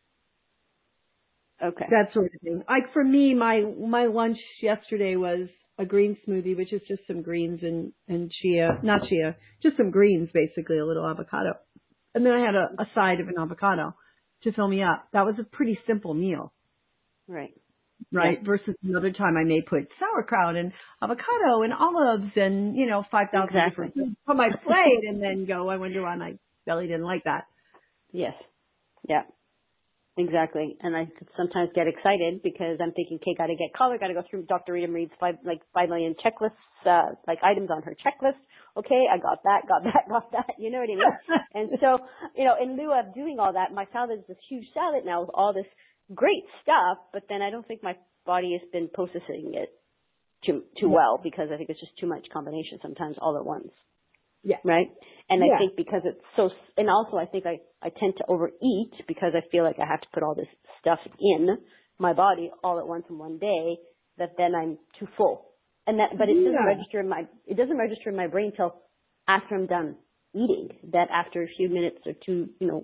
Okay. That sort of thing. Like for me, my lunch yesterday was a green smoothie, which is just some greens and not chia, just some greens, basically, a little avocado. And then I had a side of an avocado to fill me up. That was a pretty simple meal. Right. Right. Yeah. Versus another time I may put sauerkraut and avocado and olives and, 5,000 different things on my plate and then go, I wonder why my belly didn't like that. Yes. Yeah. Exactly. And I sometimes get excited because I'm thinking, okay, gotta get color, gotta go through Dr. Rita Reed's 5 million checklists, items on her checklist. Okay, I got that. You know what I mean? And so, in lieu of doing all that, my salad is this huge salad now with all this great stuff, but then I don't think my body has been processing it too well because I think it's just too much combination sometimes all at once. Yeah. Right? And I think because it's so, and also I think I tend to overeat because I feel like I have to put all this stuff in my body all at once in one day that then I'm too full. And that, but it doesn't register in my brain till after I'm done eating, that after a few minutes or two,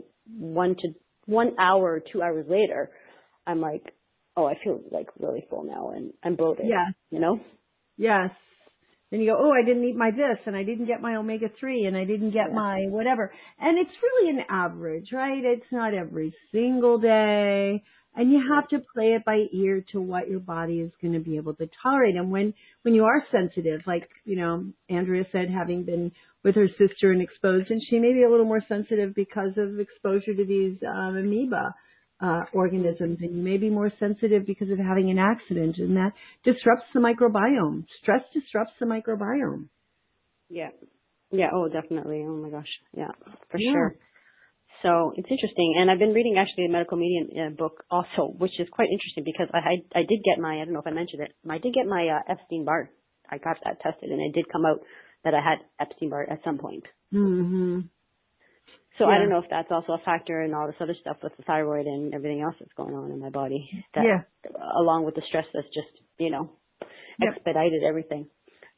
1 hour or 2 hours later, I'm like, oh, I feel like really full now and I'm bloated. Yeah. Yes. Then you go, oh, I didn't eat my this and I didn't get my omega-3 and I didn't get my whatever. And it's really an average, right? It's not every single day. And you have to play it by ear to what your body is going to be able to tolerate. And when you are sensitive, like, Andrea said, having been with her sister and exposed, and she may be a little more sensitive because of exposure to these amoeba organisms, and you may be more sensitive because of having an accident, and that disrupts the microbiome. Stress disrupts the microbiome. Yeah. Yeah. Oh, definitely. Oh my gosh. Yeah, for sure. So it's interesting. And I've been reading actually a medical media book also, which is quite interesting because I did get I don't know if I mentioned it, I did get my Epstein-Barr. I got that tested and it did come out that I had Epstein-Barr at some point. Mm-hmm. So I don't know if that's also a factor in all this other stuff with the thyroid and everything else that's going on in my body. Along with the stress that's just, expedited everything.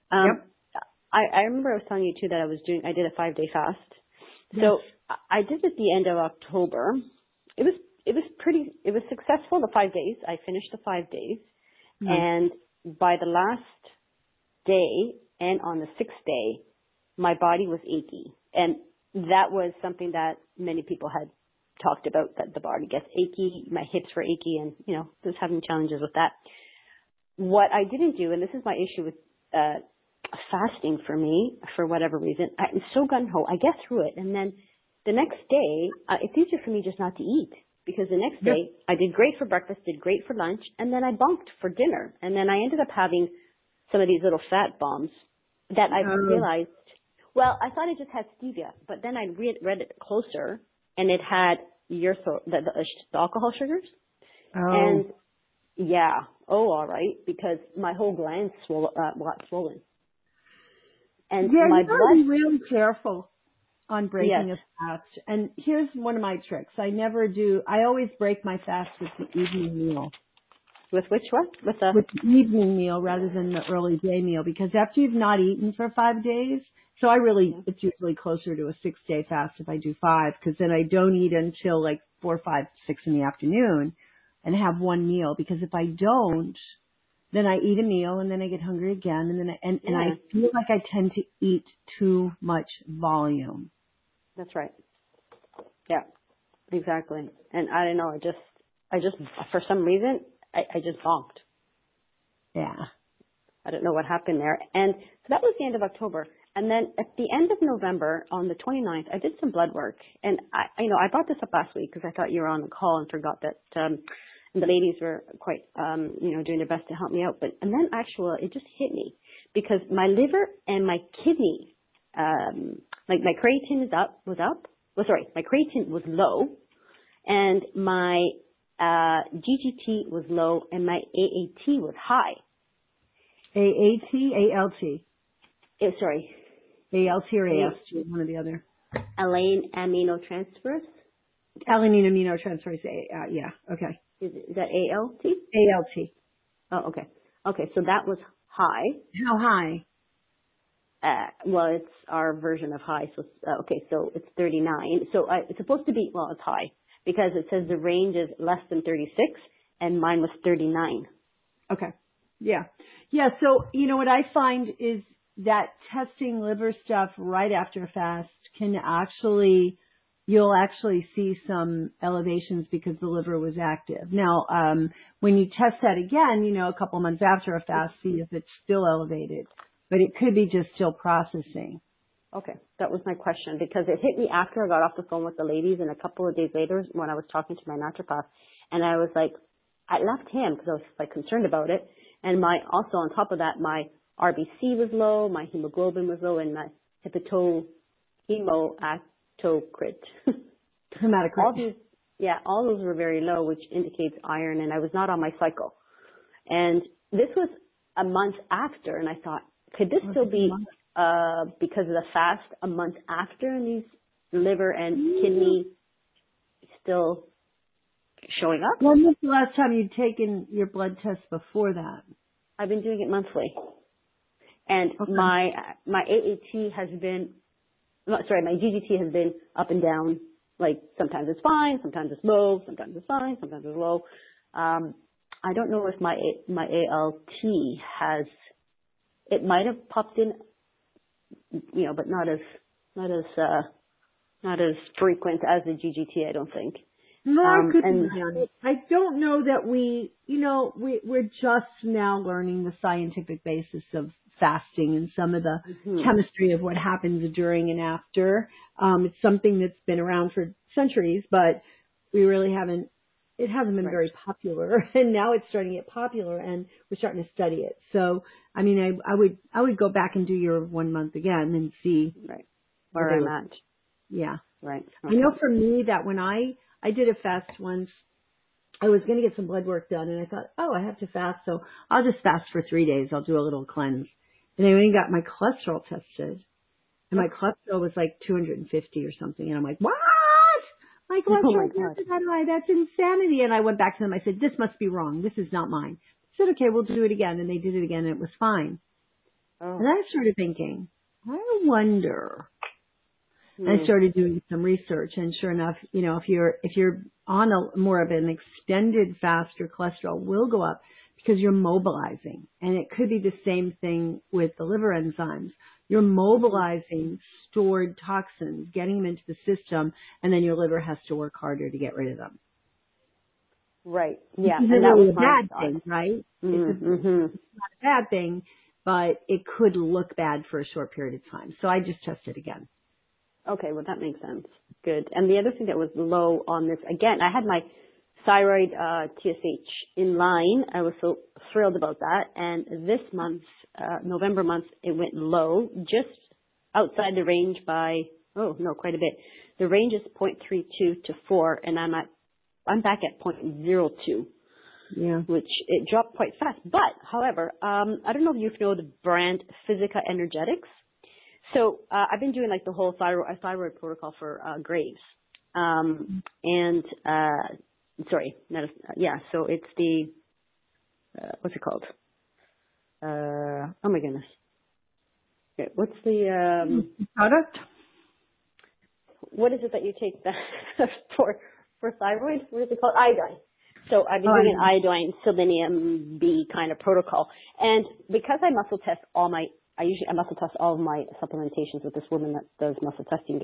I remember I was telling you too that I did a 5-day fast. Yes. So I did it at the end of October. It was successful, the 5 days. I finished the 5 days. Mm-hmm. And by the last day and on the 6th day, my body was achy. And that was something that many people had talked about, that the body gets achy, my hips were achy, and, was having challenges with that. What I didn't do, and this is my issue with fasting for me, for whatever reason, I'm so gung-ho, I get through it, and then the next day, it's easier for me just not to eat, because the next day, I did great for breakfast, did great for lunch, and then I bunked for dinner, and then I ended up having some of these little fat bombs that I realized, well, I thought it just had stevia, but then I read it closer, and it had the alcohol sugars. Oh. And all right, because my whole glands got swollen. And my you gotta be really careful on breaking a fast. And here's one of my tricks. I always break my fast with the evening meal. With which one? With the evening meal rather than the early day meal, because after you've not eaten for 5 days, so it's usually closer to a 6-day fast if I do 5, because then I don't eat until like 4, 5, 6 in the afternoon and have one meal, because if I don't, then I eat a meal and then I get hungry again, and then I feel like I tend to eat too much volume. That's right. Yeah, exactly. And I don't know, I just for some reason I just bonked. Yeah. I don't know what happened there. And so that was the end of October. And then at the end of November, on the 29th, I did some blood work. And I brought this up last week because I thought you were on the call and forgot that, and the ladies were quite, doing their best to help me out. And then it just hit me because my liver and my kidney, my creatine my creatine was low, and my GGT was low, and my AAT was high. AAT, ALT. Sorry. ALT or AST, one or the other. Alanine aminotransferase. Alanine aminotransferase, yeah, okay. Is that ALT? ALT. Oh, okay. Okay, so that was high. How high? Well, it's our version of high. So, so it's 39. So it's supposed to be, well, it's high because it says the range is less than 36 and mine was 39. Okay. Yeah. Yeah. So, you know, what I find is that testing liver stuff right after a fast can actually, you'll actually see some elevations because the liver was active. Now, when you test that again, you know, a couple months after a fast, see if it's still elevated. But it could be just still processing. Okay, that was my question because it hit me after I got off the phone with the ladies and a couple of days later when I was talking to my naturopath. And I was like, I left him because I was like concerned about it. And also on top of that, my RBC was low, my hemoglobin was low, and my hematocrit. Hematocrit. All those were very low, which indicates iron, and I was not on my cycle. And this was a month after, and I thought, could this still be because of the fast a month after, and these liver and kidney still showing up? When was the last time you'd taken your blood test before that? I've been doing it monthly. And my AAT has been, my GGT has been up and down. Like sometimes it's fine, sometimes it's low, sometimes it's fine, sometimes it's low. I don't know if my ALT has, it might have popped in, you know, but not as frequent as the GGT, I don't think. No, I don't know that we're just now learning the scientific basis of fasting and some of the chemistry of what happens during and after. It's something that's been around for centuries, but we really haven't, it hasn't been very popular, and now it's starting to get popular and we're starting to study it. So, I mean, I would go back and do your 1 month again and see where I'm at. Yeah. Right. Okay. I know for me that when I did a fast once, I was going to get some blood work done, and I thought, oh, I have to fast, so I'll just fast for 3 days. I'll do a little cleanse. And I went and got my cholesterol tested, and my cholesterol was like 250 or something, and I'm like, what? My cholesterol is that high? That's insanity. And I went back to them. I said, this must be wrong. This is not mine. They said, okay, we'll do it again. And they did it again, and it was fine. Oh. And I started thinking, I wonder. I started doing some research, and sure enough, you know, if you're on more of an extended fast, your cholesterol will go up because you're mobilizing. And it could be the same thing with the liver enzymes. You're mobilizing stored toxins, getting them into the system, and then your liver has to work harder to get rid of them. Right. Yeah. It's not really a bad thing, right? It's not a bad thing, but it could look bad for a short period of time. So I just tested again. Okay, well, that makes sense. Good. And the other thing that was low on this, again, I had my thyroid TSH in line. I was so thrilled about that. And this month, November month, it went low, just outside the range by, quite a bit. The range is 0.32 to 4, and I'm back at 0.02. Yeah. Which it dropped quite fast. But, however, I don't know if you know the brand Physica Energetics. So I've been doing like the whole thyroid protocol for Graves, so it's the what's it called? Oh my goodness, okay, what's the product? What is it that you take for thyroid? What is it called? Iodine. So I've been doing an iodine, selenium B kind of protocol, and because I muscle test I muscle test all of my supplementations with this woman that does muscle testing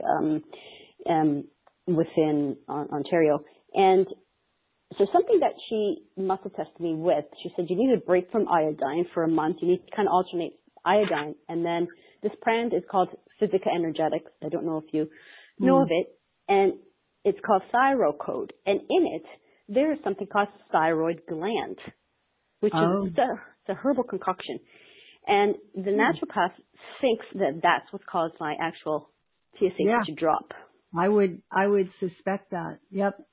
within Ontario. And so something that she muscle tested me with, she said, you need a break from iodine for a month. You need to kind of alternate iodine. And then this brand is called Physica Energetics. I don't know if you know of it. And it's called Thyrocode. And in it, there is something called thyroid gland, which is it's a herbal concoction. And the naturopath thinks that that's what caused my actual TSH to drop. I would suspect that. Yep.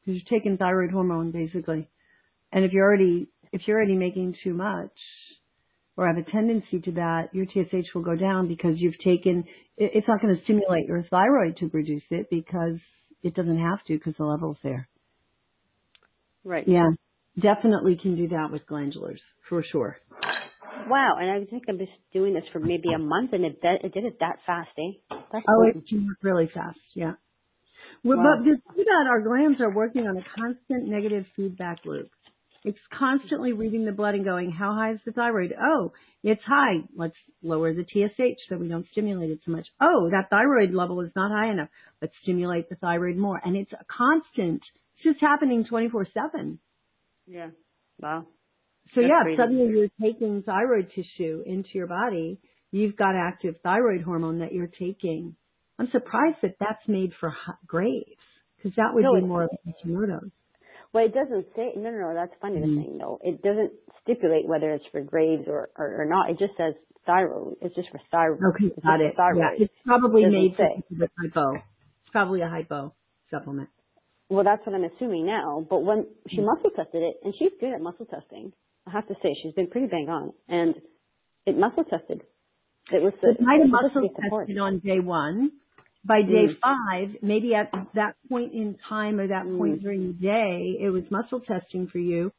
because you're taking thyroid hormone basically. And if you're already making too much or have a tendency to that, your TSH will go down because you've taken, it's not going to stimulate your thyroid to produce it because it doesn't have to because the level's there. Right. Yeah, definitely can do that with glandulars for sure. Wow, and I think I'm just doing this for maybe a month, and it did it that fast, eh? That's It can work really fast, yeah. Well, wow. but just see that our glands are working on a constant negative feedback loop. It's constantly reading the blood and going, how high is the thyroid? Oh, it's high. Let's lower the TSH so we don't stimulate it so much. Oh, that thyroid level is not high enough. Let's stimulate the thyroid more. And it's a constant. It's just happening 24/7. Yeah. Wow. So That's yeah, crazy. suddenly you're taking thyroid tissue into your body. You've got active thyroid hormone that you're taking. I'm surprised that that's made for Graves, because that would be more of Hashimoto's. Well, it doesn't say, no, that's funny the thing, though. It doesn't stipulate whether it's for Graves or not. It just says thyroid. It's just for thyroid. Okay, it's got it. Thyroid. Yeah, it's probably made for say. the hypo. It's probably a hypo supplement. Well, that's what I'm assuming now. But when she muscle tested it, and she's good at muscle testing, I have to say, she's been pretty bang on. And it muscle tested. It was It might have muscle tested on day 1. By day 5, maybe at that point in time or that point during the day, it was muscle testing for you.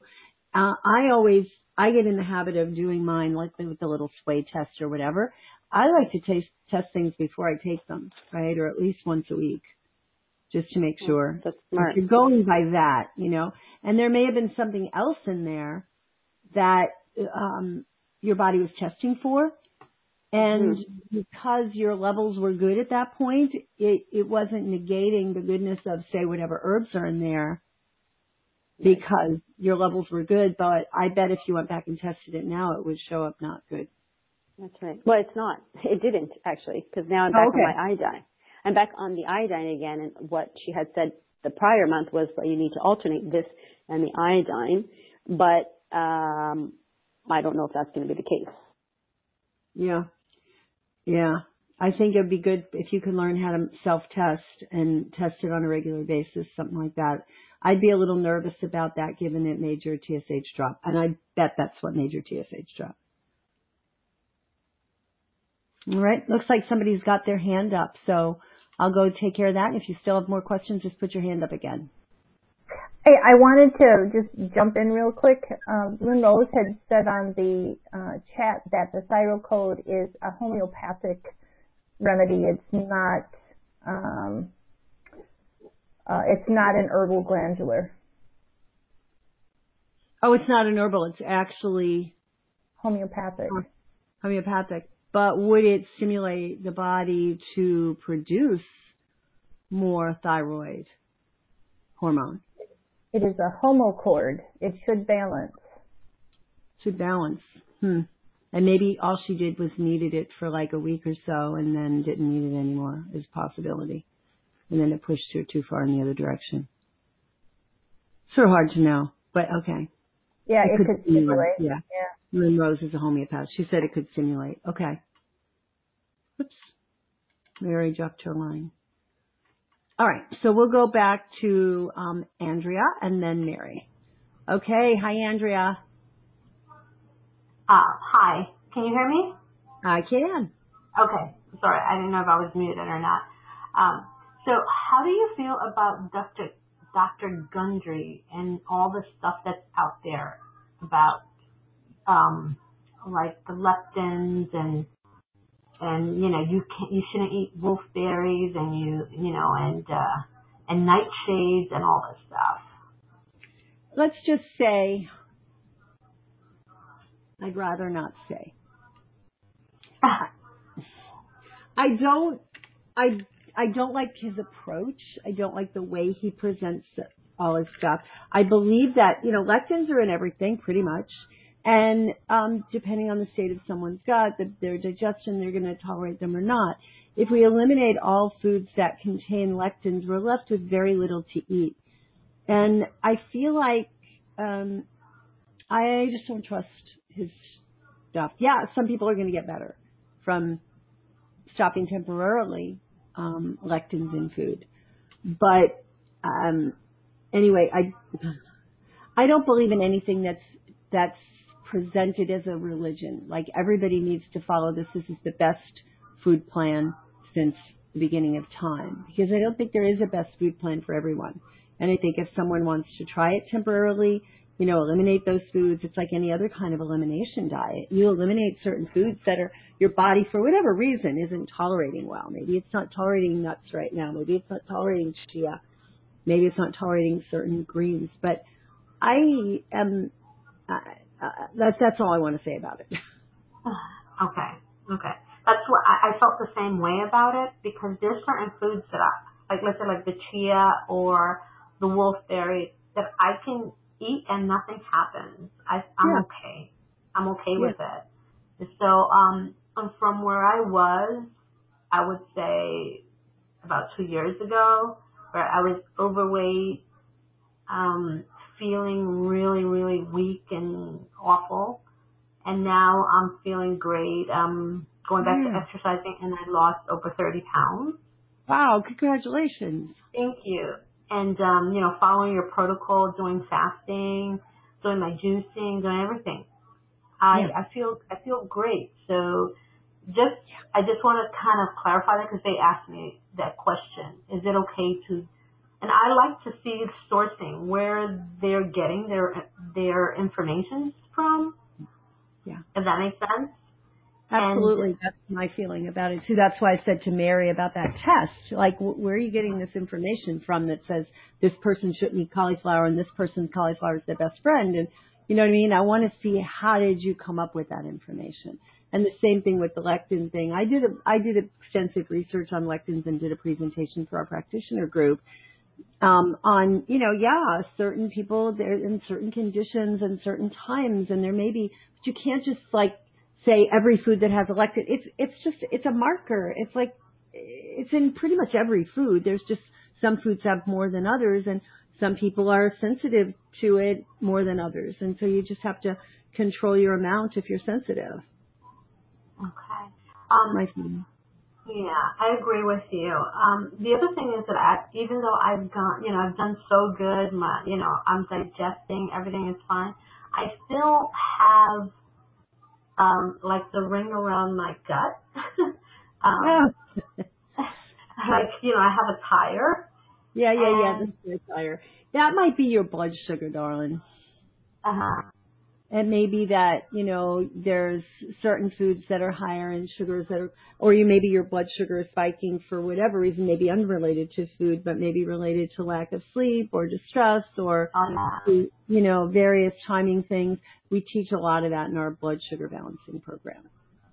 I get in the habit of doing mine like with the little sway test or whatever. I like to test things before I take them, right? Or at least once a week, just to make sure. That's smart. If you're going by that, and there may have been something else in there that your body was testing for. And because your levels were good at that point, it wasn't negating the goodness of, say, whatever herbs are in there because your levels were good. But I bet if you went back and tested it now, it would show up not good. That's right. Well, it's not. It didn't, actually, because now I'm back on my iodine. I'm back on the iodine again, and what she had said the prior month was that you need to alternate this and the iodine. But I don't know if that's going to be the case. Yeah. Yeah. I think it'd be good if you can learn how to self-test and test it on a regular basis, something like that. I'd be a little nervous about that given it made your TSH drop. And I bet that's what made your TSH drop. All right. Looks like somebody's got their hand up. So I'll go take care of that. And if you still have more questions, just put your hand up again. Hey, I wanted to just jump in real quick. Lynn Rose had said on the chat that the Thyrocode is a homeopathic remedy. It's not an herbal glandular. Oh, it's not an herbal. It's actually homeopathic. Homeopathic. But would it stimulate the body to produce more thyroid hormone? It is a homochord. It should balance. Should balance. And maybe all she did was needed it for like a week or so and then didn't need it anymore is a possibility. And then it pushed her too far in the other direction. Sort of hard to know, but okay. Yeah, it could stimulate. Yeah. Lynn Rose is a homeopath. She said it could stimulate. Okay. Oops. Mary dropped her line. All right. So we'll go back to Andrea and then Mary. Okay. Hi, Andrea. Hi. Can you hear me? I can. Okay. Sorry. I didn't know if I was muted or not. So how do you feel about Dr. Gundry and all the stuff that's out there about like the leptins and you shouldn't eat wolfberries and nightshades and all this stuff? Let's just say I'd rather not say. I don't like his approach. I don't like the way he presents all his stuff. I believe that, lectins are in everything pretty much. And depending on the state of someone's gut, their digestion, they're going to tolerate them or not. If we eliminate all foods that contain lectins, we're left with very little to eat. And I feel like I just don't trust his stuff. Yeah, some people are going to get better from stopping temporarily lectins in food. But anyway, I don't believe in anything that's presented as a religion. Like everybody needs to follow this. This is the best food plan since the beginning of time, because I don't think there is a best food plan for everyone. And I think if someone wants to try it temporarily, eliminate those foods. It's like any other kind of elimination diet. You eliminate certain foods that are your body, for whatever reason, isn't tolerating well. Maybe it's not tolerating nuts right now. Maybe it's not tolerating chia. Maybe it's not tolerating certain greens. But I am, that's all I want to say about it. Okay. That's what I felt the same way about it, because there's certain foods that let's say like the chia or the wolfberry, that I can eat and nothing happens. I'm okay. I'm okay with it. So, from where I was, I would say about 2 years ago, where I was overweight, feeling really, really weak and awful. And now I'm feeling great. Going back to exercising, and I lost over 30 pounds. Wow, congratulations. Thank you. And, following your protocol, doing fasting, doing my juicing, doing everything. I feel great. So I just want to kind of clarify that, because they asked me that question. Is it okay to, and I like to see sourcing, where they're getting their information from. Yeah. If that makes sense. Absolutely. That's my feeling about it too. That's why I said to Mary about that test. Like, where are you getting this information from that says this person shouldn't eat cauliflower and this person's cauliflower is their best friend? And you know what I mean? I want to see, how did you come up with that information? And the same thing with the lectin thing. I did extensive research on lectins and did a presentation for our practitioner group. On, certain people, they're in certain conditions and certain times, and there may be, but you can't just say every food that has a lectin. It's a marker. It's like, it's in pretty much every food. There's just some foods have more than others, and some people are sensitive to it more than others. And so you just have to control your amount if you're sensitive. Okay. My feeling. Yeah, I agree with you. The other thing is that even though I've done so good, I'm digesting, everything is fine, I still have, the ring around my gut. I have a tire. Yeah, this is a tire. That might be your blood sugar, darling. Uh-huh. It may be that, there's certain foods that are higher in sugars or maybe your blood sugar is spiking for whatever reason, maybe unrelated to food, but maybe related to lack of sleep or distress or, various timing things. We teach a lot of that in our blood sugar balancing program.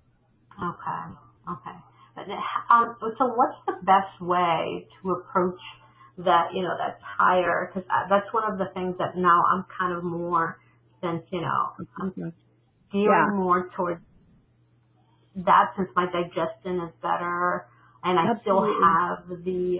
Okay. But, so what's the best way to approach that, that tire? Because that's one of the things that now I'm kind of more, since, I'm gearing more towards that, since my digestion is better, and I still have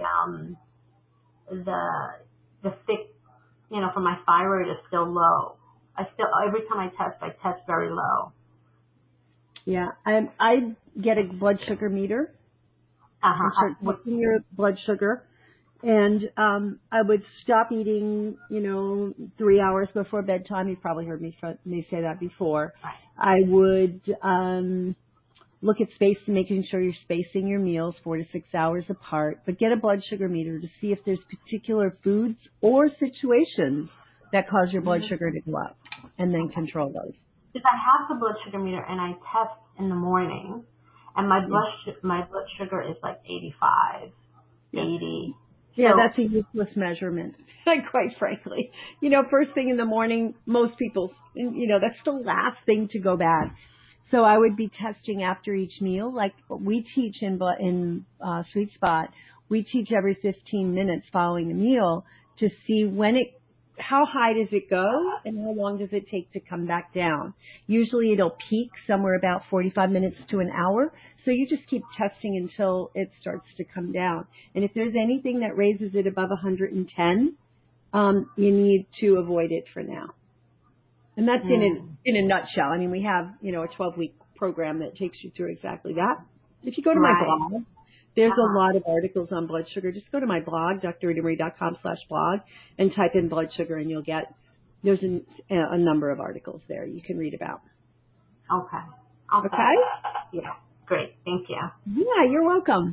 the thick, for my thyroid is still low. Every time I test very low. Yeah, I get a blood sugar meter. And start looking your blood sugar. And I would stop eating, 3 hours before bedtime. You've probably heard me say that before. I would look at making sure you're spacing your meals 4 to 6 hours apart. But get a blood sugar meter to see if there's particular foods or situations that cause your blood sugar to go up, and then control those. Because I have the blood sugar meter and I test in the morning, and my blood sugar is like 85, 80. Yeah, that's a useless measurement, quite frankly. First thing in the morning, most people, that's the last thing to go bad. So I would be testing after each meal. Like we teach in Sweet Spot, we teach every 15 minutes following a meal to see how high does it go and how long does it take to come back down. Usually it'll peak somewhere about 45 minutes to an hour. So you just keep testing until it starts to come down. And if there's anything that raises it above 110, you need to avoid it for now. And that's in a nutshell. I mean, we have, a 12-week program that takes you through exactly that. If you go to my blog, there's a lot of articles on blood sugar. Just go to my blog, drritamarie.com/blog, and type in blood sugar, and you'll get, there's a number of articles there you can read about. Okay. Yeah. Great. Thank you. Yeah, you're welcome.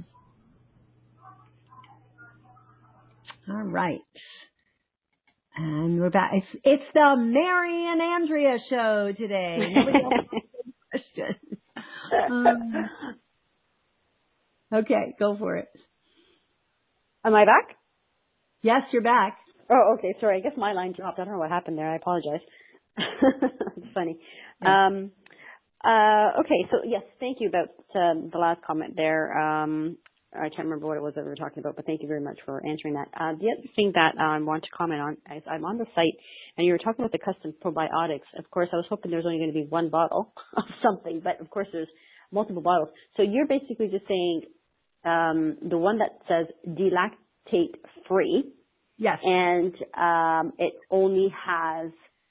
All right. And we're back. It's the Mary and Andrea show today. Nobody else has questions. Okay, go for it. Am I back? Yes, you're back. Oh, okay. Sorry. I guess my line dropped. I don't know what happened there. I apologize. It's funny. Yeah. Okay. So yes, thank you about the last comment there. I can't remember what it was that we were talking about, but thank you very much for answering that. The other thing that I want to comment on is I'm on the site, and you were talking about the custom probiotics. Of course, I was hoping there was only going to be one bottle of something, but of course there's multiple bottles. So you're basically just saying the one that says delactate free. Yes. And it only has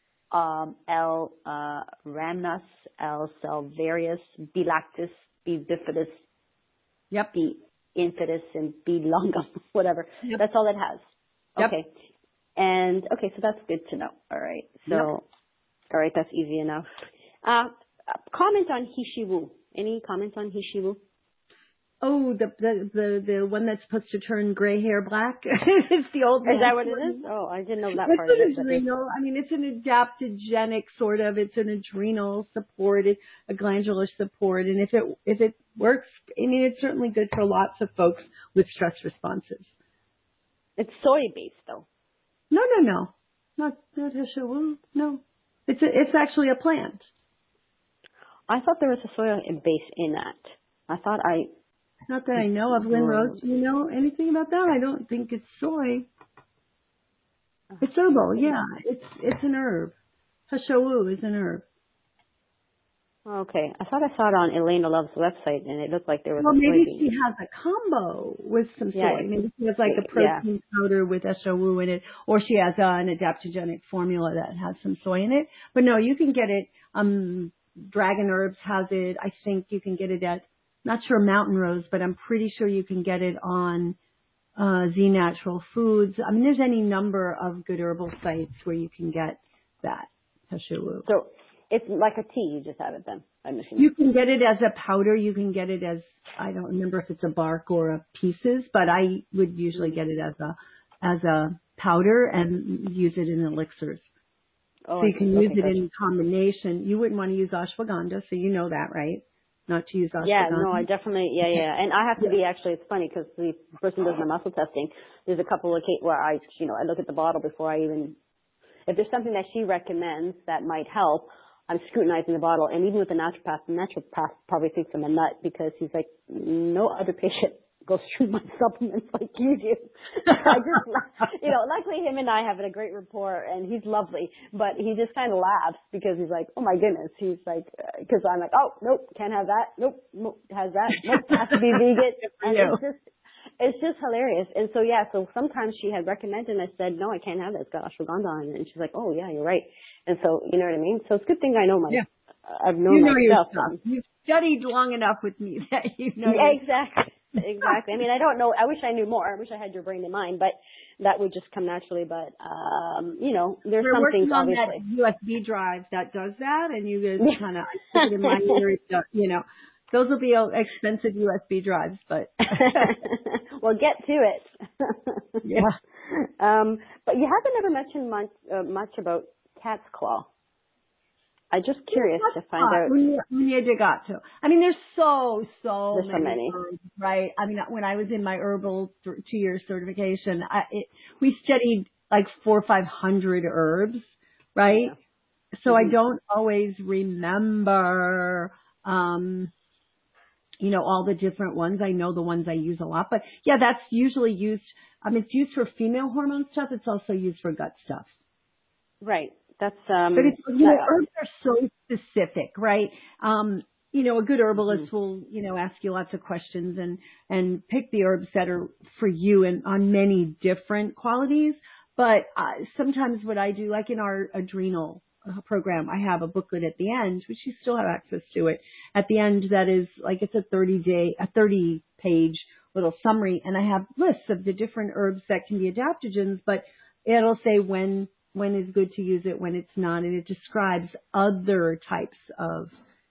L. rhamnus, L. salvarius, B. lactis, B. bifidus, Yep. B. infidus, and B. longum, whatever. Yep. That's all it has. Yep. Okay. And okay, so that's good to know. All right. So, Yep. all right, that's easy enough. Comment on Hishiwu. Any comments on Hishiwu? Oh, the one that's supposed to turn gray hair black. It's the old. Is that what it is? Oh, I didn't know that part of It's it. an adrenal. I mean, it's an adaptogenic sort of. It's an adrenal support. It's a glandular support, and if it works, I mean, it's certainly good for lots of folks with stress responses. It's soy based though. No, not Hishiwu. No, it's actually a plant. I thought there was a soy base in that. Not that I know of. Lynn Rose, do you know anything about that? I don't think it's soy. It's herbal, yeah. It's an herb. Hishiwu is an herb. Okay. I thought I saw it on Elena Love's website, and it looked like there was Well, a maybe soybean. she has a combo with some soy. Yeah. Maybe she has like a protein powder with Hishiwu in it, or she has an adaptogenic formula that has some soy in it. But no, you can get it. Dragon Herbs has it. I think you can get it at, not sure Mountain Rose, but I'm pretty sure you can get it on Z Natural Foods. I mean, there's any number of good herbal sites where you can get that Hishiwu. So it's like a tea. You just have it then, I'm assuming. You can get it as a powder. You can get it as, I don't remember if it's a bark or a pieces, but I would usually get it as a powder and use it in elixirs. Oh, so you can use it gotcha. in combination. You wouldn't want to use ashwagandha, so you know that, right? Not to use ashwagandha. Yeah, no, I definitely, yeah. And I have to be actually, it's funny because the person does my muscle testing. There's a couple of cases where I look at the bottle before I even, if there's something that she recommends that might help, I'm scrutinizing the bottle. And even with the naturopath probably thinks I'm a nut because he's like, no other patient goes through my supplements like you do. I just, luckily him and I have a great rapport and he's lovely, but he just kind of laughs because he's like, oh my goodness. He's like, cause I'm like, oh, nope, can't have that. Nope, has that. Nope, has to be vegan. And it's just hilarious. And so, so sometimes she had recommended and I said, no, I can't have that. It's got ashwagandha in it. And she's like, oh yeah, you're right. And so, you know what I mean? So it's a good thing I know I've known myself. You've studied long enough with me that you know. Exactly. Exactly. I mean, I don't know. I wish I knew more. I wish I had your brain in mind, but that would just come naturally. But, there's We're some things on obviously. that USB drive that does that, and you just kind of stick it in my ear. Those will be expensive USB drives, but. Well, get to it. Yeah. But you haven't ever mentioned much about cat's claw. I'm just curious to find out. Uña de gato. I mean, there's so many. Herbs, right? I mean, when I was in my herbal 2-year certification, we studied like 400 or 500 herbs, right? Yeah. So I don't always remember, all the different ones. I know the ones I use a lot, but yeah, that's usually used. It's used for female hormone stuff. It's also used for gut stuff. Right. That's but it's, herbs are so specific, right? A good herbalist will, ask you lots of questions and pick the herbs that are for you and on many different qualities. But sometimes what I do, like in our adrenal program, I have a booklet at the end, which you still have access to it at the end. That is like, it's a 30-page little summary, and I have lists of the different herbs that can be adaptogens, but it'll say when is good to use it, when it's not, and it describes other types of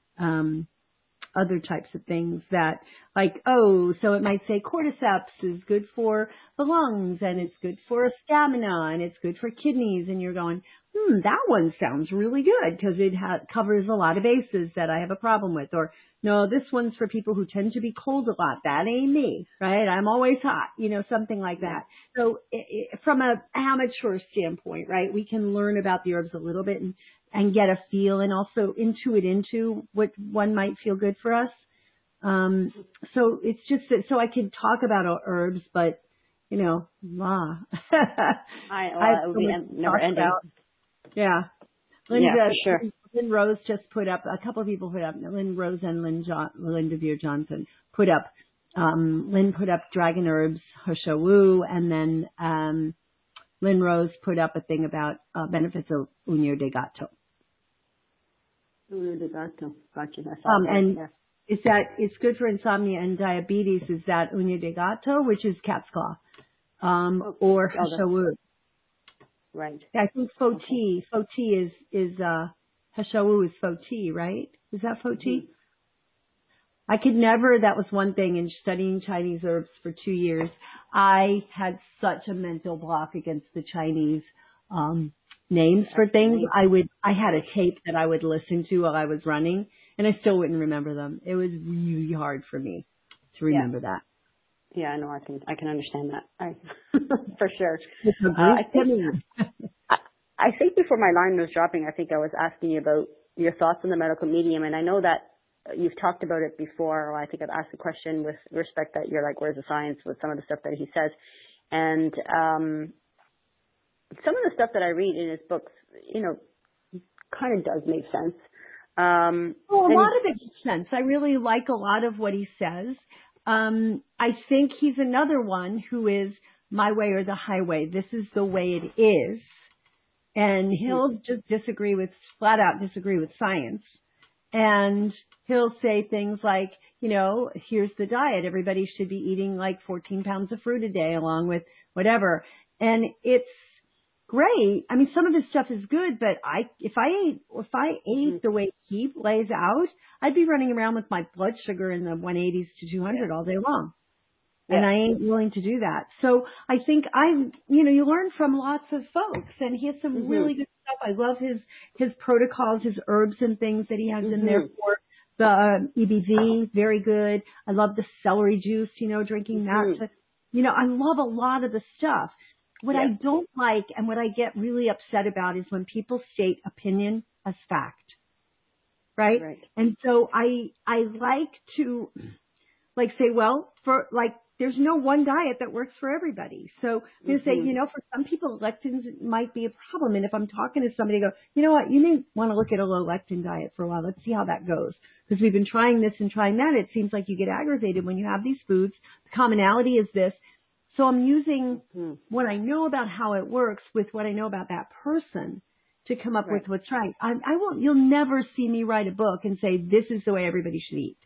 things that, like, so it might say cordyceps is good for the lungs, and it's good for stamina, and it's good for kidneys, and you're going, that one sounds really good because it covers a lot of bases that I have a problem with. Or, no, this one's for people who tend to be cold a lot. That ain't me, right? I'm always hot, something like that. So from a amateur standpoint, right, we can learn about the herbs a little bit and get a feel and also intuit into what one might feel good for us. So it's just that, so I could talk about herbs, but, it would be never ending. Yeah. Linda, yeah, for sure. Lynn Rose just put up, a couple of people put up, Lynn Rose and Linda Veer Johnson put up, Lynn put up Dragon Herbs, Hosho Wu, and then Lynn Rose put up a thing about benefits of Unio de Gato. Unio de Gato, gotcha. And is that, it's good for insomnia and diabetes, is that Unio de Gato, which is cat's claw, or Hosho Wu. Right. I think Faux Tea is Hosho Wu is Faux Tea, right? Is that Faux Tea? I could never, that was one thing in studying Chinese herbs for 2 years. I had such a mental block against the Chinese, names for things. I had a tape that I would listen to while I was running, and I still wouldn't remember them. It was really hard for me to remember that. Yeah, I know. I can understand that. For sure. I think before my line was dropping, I think I was asking you about your thoughts on the medical medium, and I know that you've talked about it before. Or I think I've asked the question with respect that you're like, where's the science with some of the stuff that he says, and some of the stuff that I read in his books, kind of does make sense. Well, a lot of it makes sense. I really like a lot of what he says. I think he's another one who is my way or the highway. This is the way it is. And he'll just flat out disagree with science. And he'll say things like, here's the diet. Everybody should be eating like 14 pounds of fruit a day along with whatever. And it's great. I mean, some of his stuff is good, but if I ate the way he lays out, I'd be running around with my blood sugar in the 180s to 200 all day long. Yeah. And I ain't willing to do that. So I think you learn from lots of folks, and he has some really good stuff. I love his protocols, his herbs and things that he has in there for the EBV. Very good. I love the celery juice, drinking that. I love a lot of the stuff. What I don't like and what I get really upset about is when people state opinion as fact. Right? And so I like to say, well, there's no one diet that works for everybody. So I'm going to say, for some people, lectins might be a problem. And if I'm talking to somebody, I go, you know what, you may want to look at a low lectin diet for a while. Let's see how that goes. Because we've been trying this and trying that. It seems like you get aggravated when you have these foods. The commonality is this. So I'm using what I know about how it works with what I know about that person to come up with what's right. You'll never see me write a book and say, this is the way everybody should eat.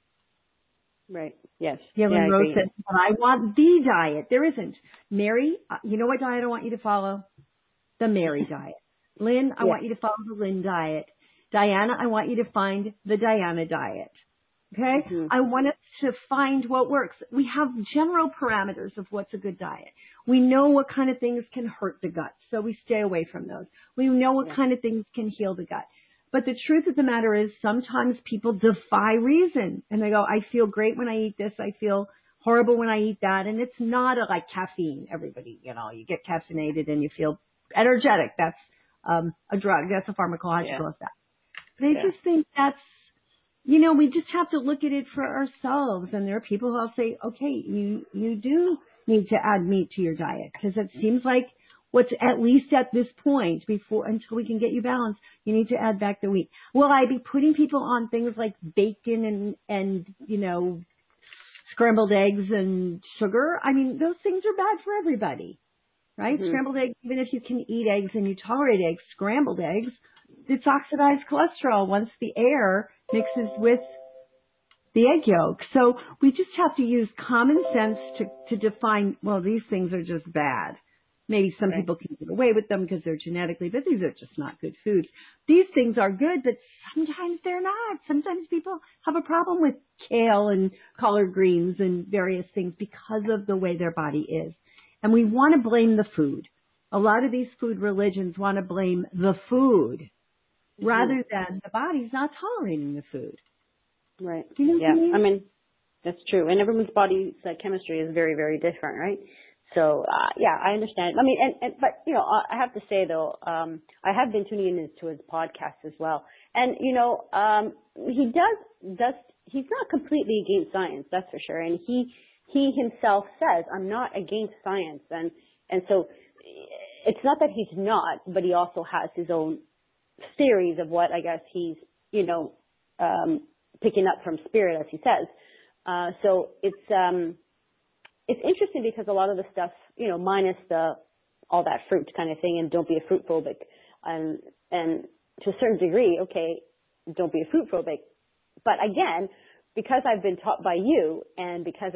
Right. Yes. Lynn Rose said, I want the diet. There isn't. Mary, you know what diet I want you to follow? The Mary diet. Lynn, I want you to follow the Lynn diet. Diana, I want you to find the Diana diet. Okay? I want us to find what works. We have general parameters of what's a good diet. We know what kind of things can hurt the gut, so we stay away from those. We know what kind of things can heal the gut. But the truth of the matter is sometimes people defy reason and they go, I feel great when I eat this. I feel horrible when I eat that. And it's not like caffeine. Everybody, you get caffeinated and you feel energetic. That's a drug. That's a pharmacological effect. But I just think that's, we just have to look at it for ourselves. And there are people who'll say, okay, you do need to add meat to your diet because it seems like what's at least at this point until we can get you balanced, you need to add back the wheat. Will I be putting people on things like bacon and scrambled eggs and sugar? I mean, those things are bad for everybody, right? Scrambled eggs, even if you can eat eggs and you tolerate eggs, scrambled eggs, it's oxidized cholesterol once the air mixes with the egg yolk. So we just have to use common sense to define, well, these things are just bad. Maybe some people can get away with them because they're genetically, but these are just not good foods. These things are good, but sometimes they're not. Sometimes people have a problem with kale and collard greens and various things because of the way their body is. And we want to blame the food. A lot of these food religions want to blame the food rather than the body's not tolerating the food. Right. Do you know what I mean? I mean, that's true. And everyone's body's chemistry is very, very different, right? So, I understand. I mean, but, you know, I have to say though, I have been tuning into his podcast as well. And, you know, he he's not completely against science, that's for sure. And he himself says, I'm not against science. And so it's not that he's not, but he also has his own theories of what I guess he's, you know, picking up from spirit, as he says. So it's interesting because a lot of the stuff, you know, minus all that fruit kind of thing, and don't be a fruit phobic, and to a certain degree, okay, don't be a fruit phobic. But again, because I've been taught by you, and because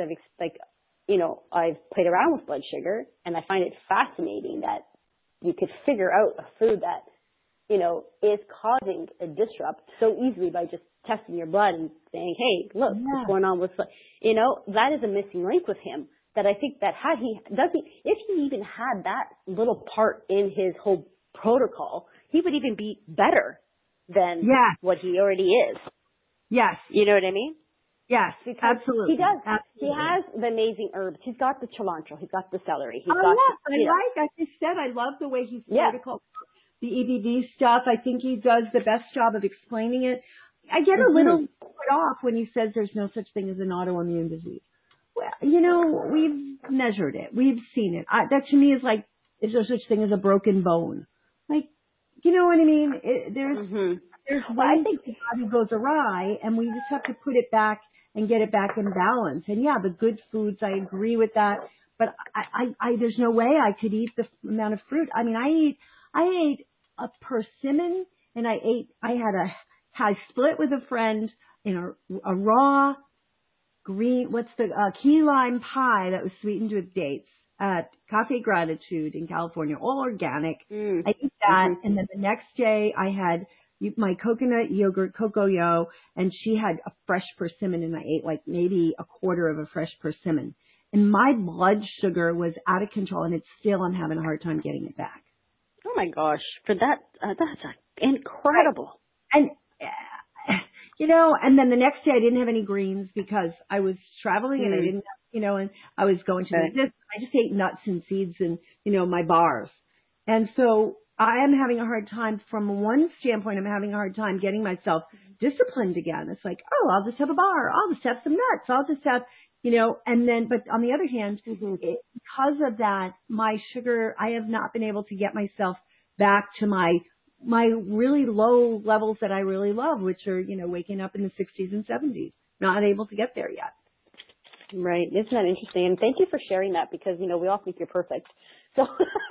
I've played around with blood sugar, and I find it fascinating that you could figure out a food that, you know, is causing a disrupt so easily by just testing your blood and saying, hey, look, what's going on with, you know, that is a missing link with him. That I think that if he even had that little part in his whole protocol, he would even be better than what he already is. Yes. You know what I mean? Yes, because absolutely. He does. Absolutely. He has the amazing herbs. He's got the cilantro. He's got the celery. Like I said, I love the way he's protocol. The EBD stuff, I think he does the best job of explaining it. I get a little put off when he says there's no such thing as an autoimmune disease. Well, you know, we've measured it. We've seen it. That to me is like, is there such thing as a broken bone? Like, you know what I mean? There's ways the body goes awry, and we just have to put it back and get it back in balance. And yeah, the good foods, I agree with that. But I there's no way I could eat the amount of fruit. I mean, I ate a persimmon, and I split with a friend in a raw green, key lime pie that was sweetened with dates at Cafe Gratitude in California, all organic. I ate that, and then the next day I had my coconut yogurt, Coco-Yo, and she had a fresh persimmon, and I ate like maybe a quarter of a fresh persimmon. And my blood sugar was out of control, and I'm having a hard time getting it back. Oh my gosh, for that, that's incredible. And, you know, and then the next day I didn't have any greens because I was traveling and I didn't, you know, and I was going to I just ate nuts and seeds and, you know, my bars. And so I am having a hard time from one standpoint. I'm having a hard time getting myself disciplined again. It's like, oh, I'll just have a bar. I'll just have some nuts. I'll just have, you know, and then, but on the other hand, because of that, my sugar, I have not been able to get myself back to my really low levels that I really love, which are, you know, waking up in the 60s and 70s. Not able to get there yet. Right. Isn't that interesting? And thank you for sharing that because, you know, we all think you're perfect. So,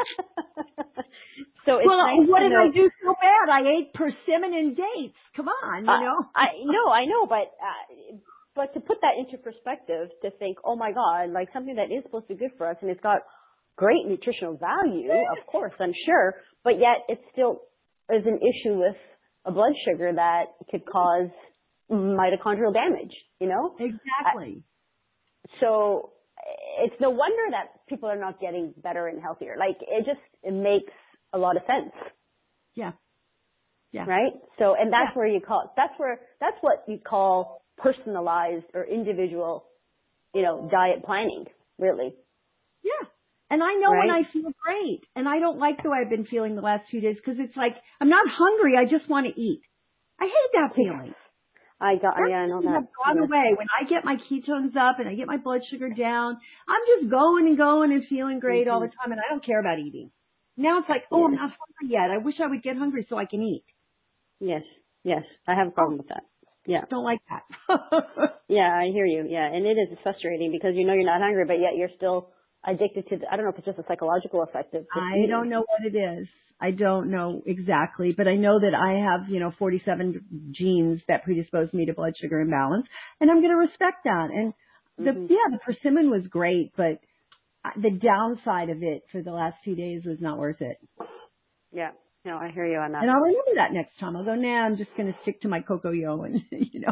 it's nice what did I do so bad? I ate persimmon and dates. Come on, you know. I know, but to put that into perspective, to think, oh my God, like something that is supposed to be good for us and it's got great nutritional value, of course, I'm sure, but yet it still is an issue with a blood sugar that could cause mitochondrial damage, you know? Exactly. So it's no wonder that people are not getting better and healthier. Like it makes a lot of sense. Yeah. Yeah. Right? So, and that's where that's what you call personalized or individual, you know, diet planning, really. Yeah. And I know when I feel great, and I don't like the way I've been feeling the last 2 days because it's like, I'm not hungry, I just want to eat. I hate that feeling. I know that. Have gone away. When I get my ketones up and I get my blood sugar down, I'm just going and feeling great all the time, and I don't care about eating. Now it's like, I'm not hungry yet. I wish I would get hungry so I can eat. Yes, I have a problem with that. Yeah. Don't like that. Yeah, I hear you. Yeah, and it is frustrating because you know you're not hungry, but yet you're still addicted to, I don't know if it's just a psychological effect of I don't know what it is. I don't know exactly, but I know that I have, 47 genes that predispose me to blood sugar imbalance, and I'm going to respect that. And the persimmon was great, but the downside of it for the last 2 days was not worth it. Yeah. No, I hear you on that. And I'll remember that next time. I'll go, I'm just going to stick to my Coco-Yo and,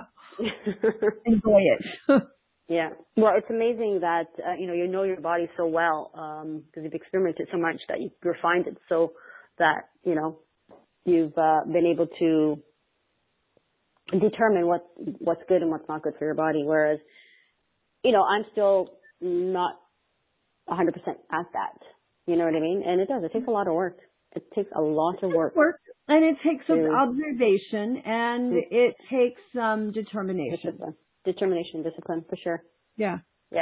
enjoy it. Yeah. Well, it's amazing that, you know your body so well, because you've experimented so much that you've refined it so that, you've been able to determine what's good and what's not good for your body. Whereas, I'm still not 100% at that. You know what I mean? And it takes a lot of work. It takes a lot of work. And it takes observation, and it takes determination. Discipline, for sure. Yeah.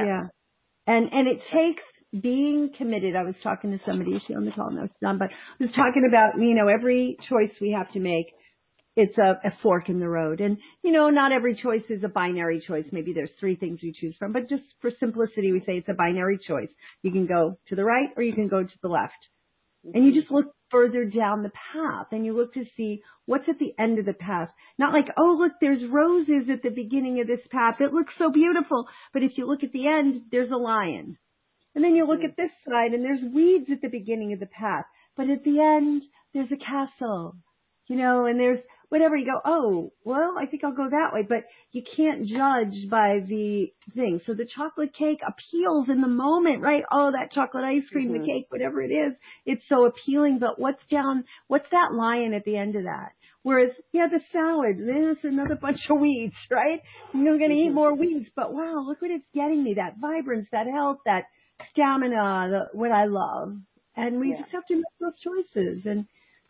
And it takes being committed. I was talking to somebody, she on the call, no, it's done, but I was talking about, every choice we have to make, it's a fork in the road. And, not every choice is a binary choice. Maybe there's 3 things we choose from, but just for simplicity, we say it's a binary choice. You can go to the right or you can go to the left. And you just look further down the path and you look to see what's at the end of the path. Not like, oh, look, there's roses at the beginning of this path. It looks so beautiful. But if you look at the end, there's a lion. And then you look at this side and there's weeds at the beginning of the path. But at the end, there's a castle, and there's whatever. You go, oh, well, I think I'll go that way. But you can't judge by the thing. So the chocolate cake appeals in the moment, right? Oh, that chocolate ice cream, the cake, whatever it is, it's so appealing. But what's that lion at the end of that? Whereas, the salad, there's another bunch of weeds, right? You're going to eat more weeds. But wow, look what it's getting me, that vibrance, that health, that stamina, what I love. And we just have to make those choices. And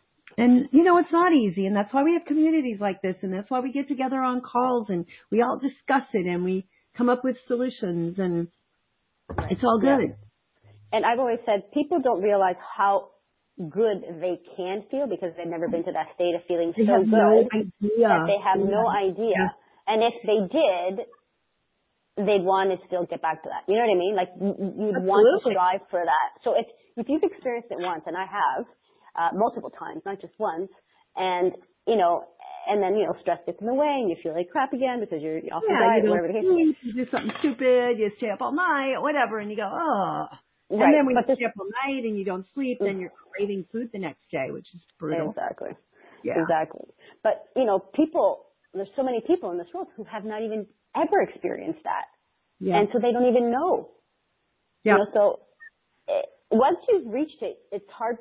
it's not easy, and that's why we have communities like this, and that's why we get together on calls, and we all discuss it, and we come up with solutions, and it's all good. And I've always said people don't realize how good they can feel because they've never been to that state of feeling so good that they have no idea. Yeah. And if they did, they'd want to still get back to that. You know what I mean? Like you'd want to strive for that. So if you've experienced it once, and I have, multiple times, not just once, and then stress gets in the way, and you feel like crap again because you're off the diet, whatever the case is. You do something stupid, you stay up all night, whatever, and you go, oh. Right. And then when you stay up all night and you don't sleep, then you're craving food the next day, which is brutal. Exactly. Yeah. Exactly. But there's so many people in this world who have not even ever experienced that, and so they don't even know. Yeah. So once you've reached it, it's hard.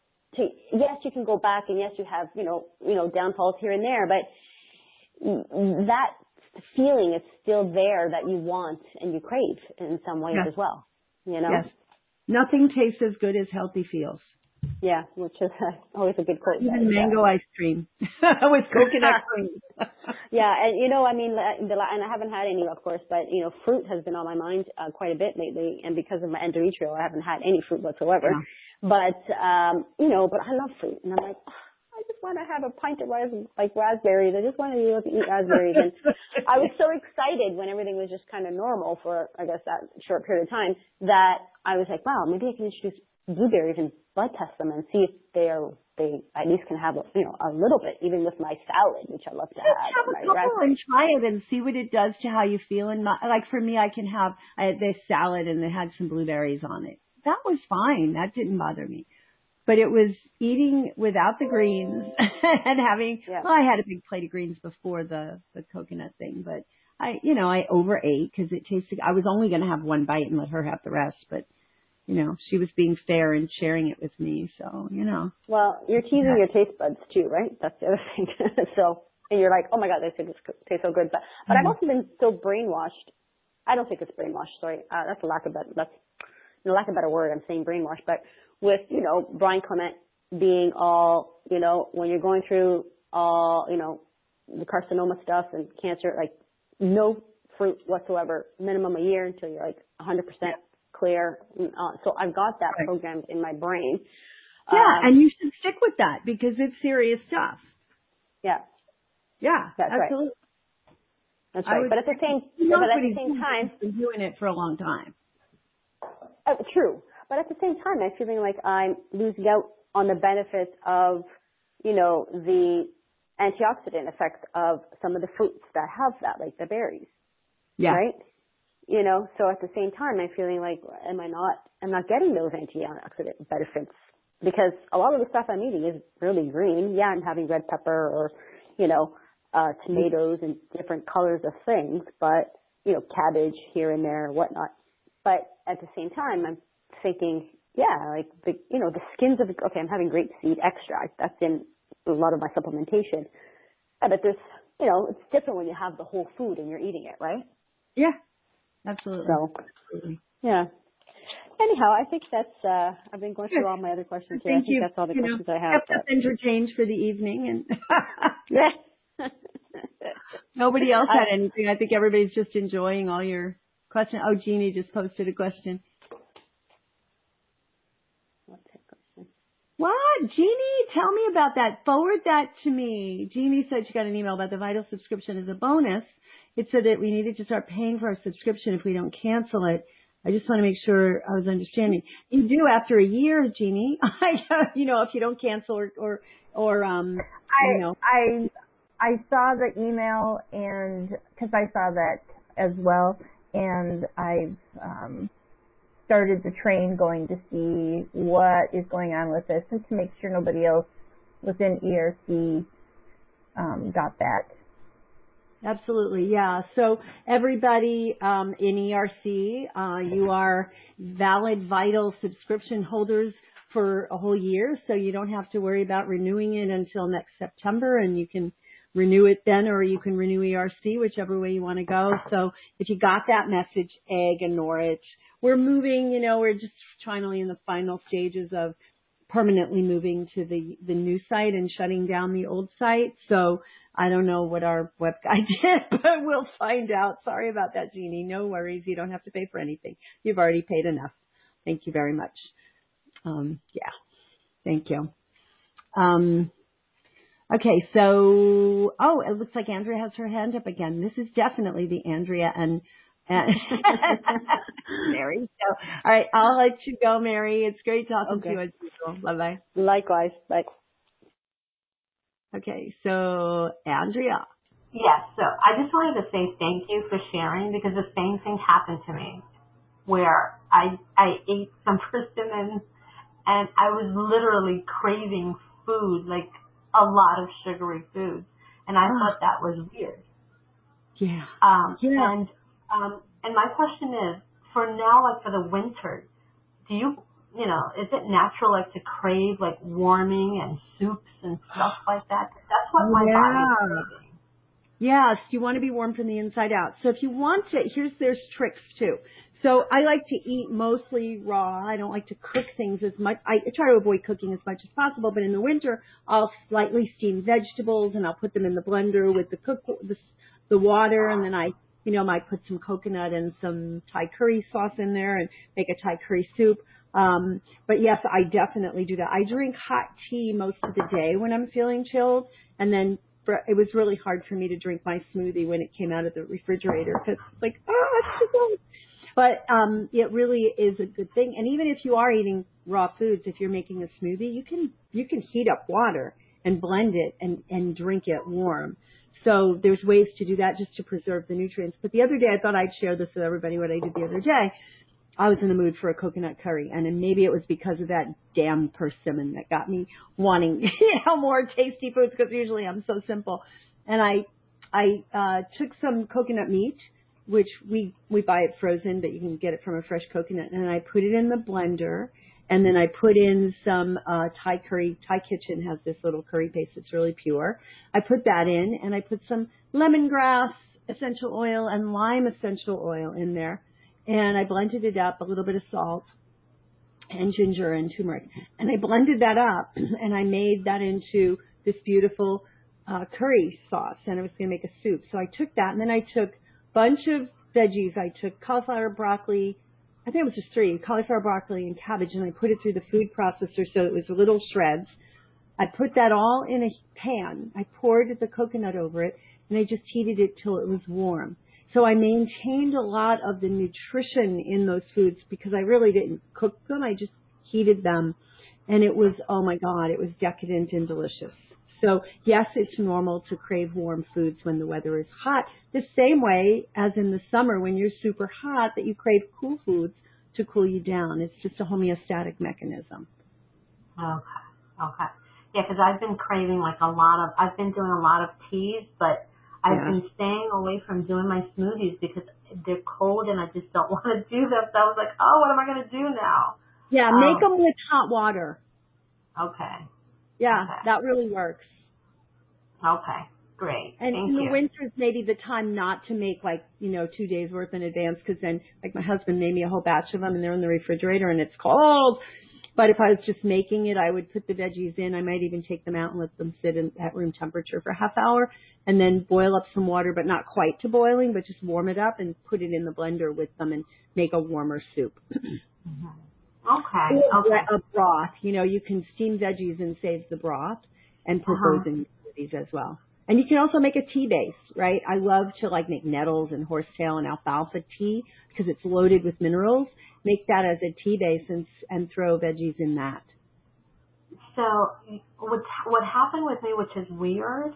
Yes, you can go back, and yes, you have, downfalls here and there, but that feeling is still there that you want and you crave in some ways as well, Yes. Nothing tastes as good as healthy feels. Yeah, which is always a good quote. Even mango ice cream with coconut cream. Yeah, and and I haven't had any, of course, but fruit has been on my mind quite a bit lately, and because of my endometrial, I haven't had any fruit whatsoever. Yeah. But but I love fruit, and I'm like, I just want to have a pint of raspberries. I just want to be able to eat raspberries, and I was so excited when everything was just kind of normal for, I guess, that short period of time that I was like, wow, maybe I can introduce blueberries and blood test them and see if they at least can have a little bit, even with my salad, which I love to have. Have a couple and try it and see what it does to how you feel. And like for me, I had this salad and it had some blueberries on it. That was fine. That didn't bother me. But it was eating without the greens and having, I had a big plate of greens before the coconut thing, but I overate because it tasted, I was only going to have one bite and let her have the rest, but she was being fair and sharing it with me. So, Well, you're teasing your taste buds too, right? That's the other thing. So, and you're like, oh my God, this tastes so good. But I've also been so brainwashed. I don't think it's brainwashed. Sorry. That's a lack of a better word. I'm saying brainwashed, but with, Brian Clement being all, when you're going through all, the carcinoma stuff and cancer, like no fruit whatsoever, minimum a year until you're like 100% clear. So I've got that programmed in my brain. Yeah. And you should stick with that because it's serious stuff. Yeah. Yeah. That's absolutely. Right. That's right. But at the same time, been doing it for a long time. True. But at the same time, I'm feeling like I'm losing out on the benefits of, the antioxidant effects of some of the fruits that have that, like the berries. Yeah. Right? So at the same time, I'm feeling like, I'm not getting those antioxidant benefits because a lot of the stuff I'm eating is really green. Yeah, I'm having red pepper or, tomatoes and different colors of things, but, cabbage here and there, whatnot. But at the same time, I'm thinking, like the skins of, okay, I'm having grapeseed extract. That's in a lot of my supplementation. Yeah, but there's, it's different when you have the whole food and you're eating it, right? Yeah, absolutely. So, yeah. Anyhow, I think that's, I've been going through all my other questions here. I think that's all the questions I have. Kept us entertained for the evening and yeah. Nobody else had anything. I think everybody's just enjoying all your questions. Oh, Jeannie just posted a question. What's that question? What? Jeannie, tell me about that. Forward that to me. Jeannie said she got an email about the Vital subscription as a bonus. It said that we needed to start paying for our subscription if we don't cancel it. I just want to make sure I was understanding. You do after a year, Jeannie. If you don't cancel I saw the email and because I saw that as well, and I've started the train going to see what is going on with this and to make sure nobody else within ERC got that. Absolutely, yeah. So everybody in ERC, you are valid Vital subscription holders for a whole year, so you don't have to worry about renewing it until next September, and you can renew it then, or you can renew ERC, whichever way you want to go. So if you got that message, ignore it. We're moving, we're just finally in the final stages of permanently moving to the new site and shutting down the old site. So I don't know what our web guy did, but we'll find out. Sorry about that, Jeannie. No worries. You don't have to pay for anything. You've already paid enough. Thank you very much. Thank you. Okay, so, it looks like Andrea has her hand up again. This is definitely the Andrea and Mary. So, all right, I'll let you go, Mary. It's great talking to you as usual. Bye-bye. Likewise. Bye. Okay, so Andrea. Yes, so I just wanted to say thank you for sharing because the same thing happened to me where I ate some persimmons and I was literally craving food, like a lot of sugary foods, and I thought that was weird. Yeah. And my question is, for now, like for the winter, do you is it natural like to crave like warming and soups and stuff like that? That's what my body is craving. Yes, you want to be warm from the inside out. So if you want to, there's tricks too. So I like to eat mostly raw. I don't like to cook things as much. I try to avoid cooking as much as possible, but in the winter, I'll slightly steam vegetables and I'll put them in the blender with the water, and then I might put some coconut and some Thai curry sauce in there and make a Thai curry soup. But yes, I definitely do that. I drink hot tea most of the day when I'm feeling chilled, and then it was really hard for me to drink my smoothie when it came out of the refrigerator because it's like, it's too cold. But it really is a good thing. And even if you are eating raw foods, if you're making a smoothie, you can heat up water and blend it and drink it warm. So there's ways to do that just to preserve the nutrients. But the other day, I thought I'd share this with everybody, what I did the other day. I was in the mood for a coconut curry, and then maybe it was because of that damn persimmon that got me wanting, more tasty foods, because usually I'm so simple. And I took some coconut meat, which we buy it frozen, but you can get it from a fresh coconut, and I put it in the blender, and then I put in some Thai curry. Thai Kitchen has this little curry paste that's really pure. I put that in, and I put some lemongrass essential oil and lime essential oil in there. And I blended it up, a little bit of salt and ginger and turmeric. And I blended that up, and I made that into this beautiful curry sauce, and I was going to make a soup. So I took that, and then I took a bunch of veggies. I took cauliflower, broccoli, I think it was just 3, cauliflower, broccoli, and cabbage, and I put it through the food processor so it was little shreds. I put that all in a pan. I poured the coconut over it, and I just heated it till it was warm. So I maintained a lot of the nutrition in those foods because I really didn't cook them. I just heated them. And it was, oh my God, it was decadent and delicious. So yes, it's normal to crave warm foods when the weather is hot, the same way as in the summer when you're super hot that you crave cool foods to cool you down. It's just a homeostatic mechanism. Okay. Yeah, because I've been craving I've been doing a lot of teas, but I've been staying away from doing my smoothies because they're cold and I just don't want to do them. So I was like, oh, what am I going to do now? Yeah, make them with hot water. Okay. Yeah, that really works. Okay, great. And Thank in you. the winter is maybe the time not to make 2 days worth in advance because then my husband made me a whole batch of them and they're in the refrigerator and it's cold. But if I was just making it, I would put the veggies in. I might even take them out and let them sit at room temperature for a half hour and then boil up some water, but not quite to boiling, but just warm it up and put it in the blender with them and make a warmer soup. Okay. A broth. You can steam veggies and save the broth and put those in smoothies as well. And you can also make a tea base, right? I love to make nettles and horsetail and alfalfa tea because it's loaded with minerals. Make that as a tea base and throw veggies in that. So what happened with me, which is weird,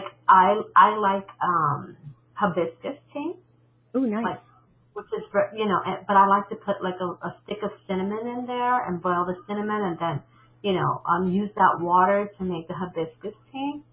I like hibiscus tea. Oh, nice. Which is, but I like to put a stick of cinnamon in there and boil the cinnamon and then, use that water to make the hibiscus tea.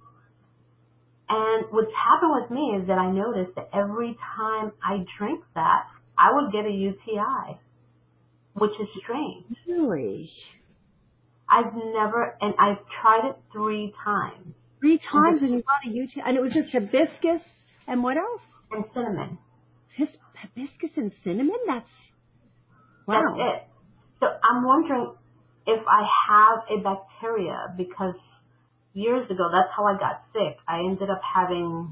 And what's happened with me is that I noticed that every time I drink that, I would get a UTI, which is strange. Really? I've tried it 3 times. 3 times and you got a UTI? And it was just hibiscus and what else? And cinnamon. Hibiscus and cinnamon? Wow. That's it. So I'm wondering if I have a bacteria because years ago, that's how I got sick. I ended up having,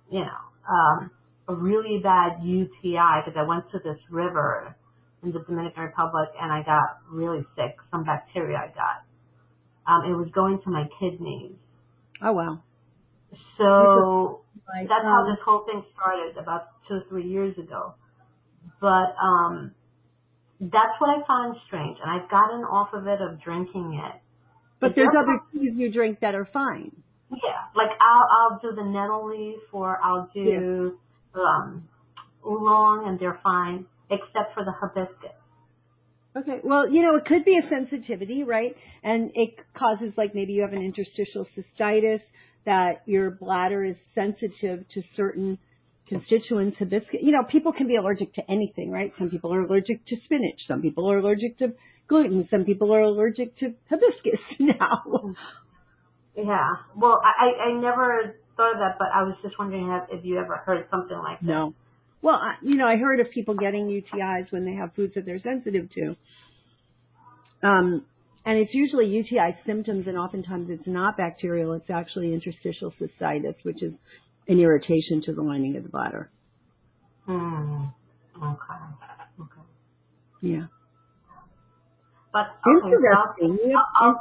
a really bad UTI because I went to this river in the Dominican Republic and I got really sick. Some bacteria I got. It was going to my kidneys. Oh, wow. So that's how this whole thing started about 2 or 3 years ago. But that's what I found strange. And I've gotten off of it, of drinking it. But there's other teas you drink that are fine. Yeah, I'll do the nettle leaf or I'll do oolong and they're fine, except for the hibiscus. Okay, well, it could be a sensitivity, right? And it causes maybe you have an interstitial cystitis, that your bladder is sensitive to certain constituents. Hibiscus, people can be allergic to anything, right? Some people are allergic to spinach. Some people are allergic to gluten. Some people are allergic to hibiscus now. Yeah. Well, I never thought of that, but I was just wondering if you ever heard something like that. No. Well, I heard of people getting UTIs when they have foods that they're sensitive to. And it's usually UTI symptoms, and oftentimes it's not bacterial. It's actually interstitial cystitis, which is an irritation to the lining of the bladder. Okay. Yeah. But interesting. I'll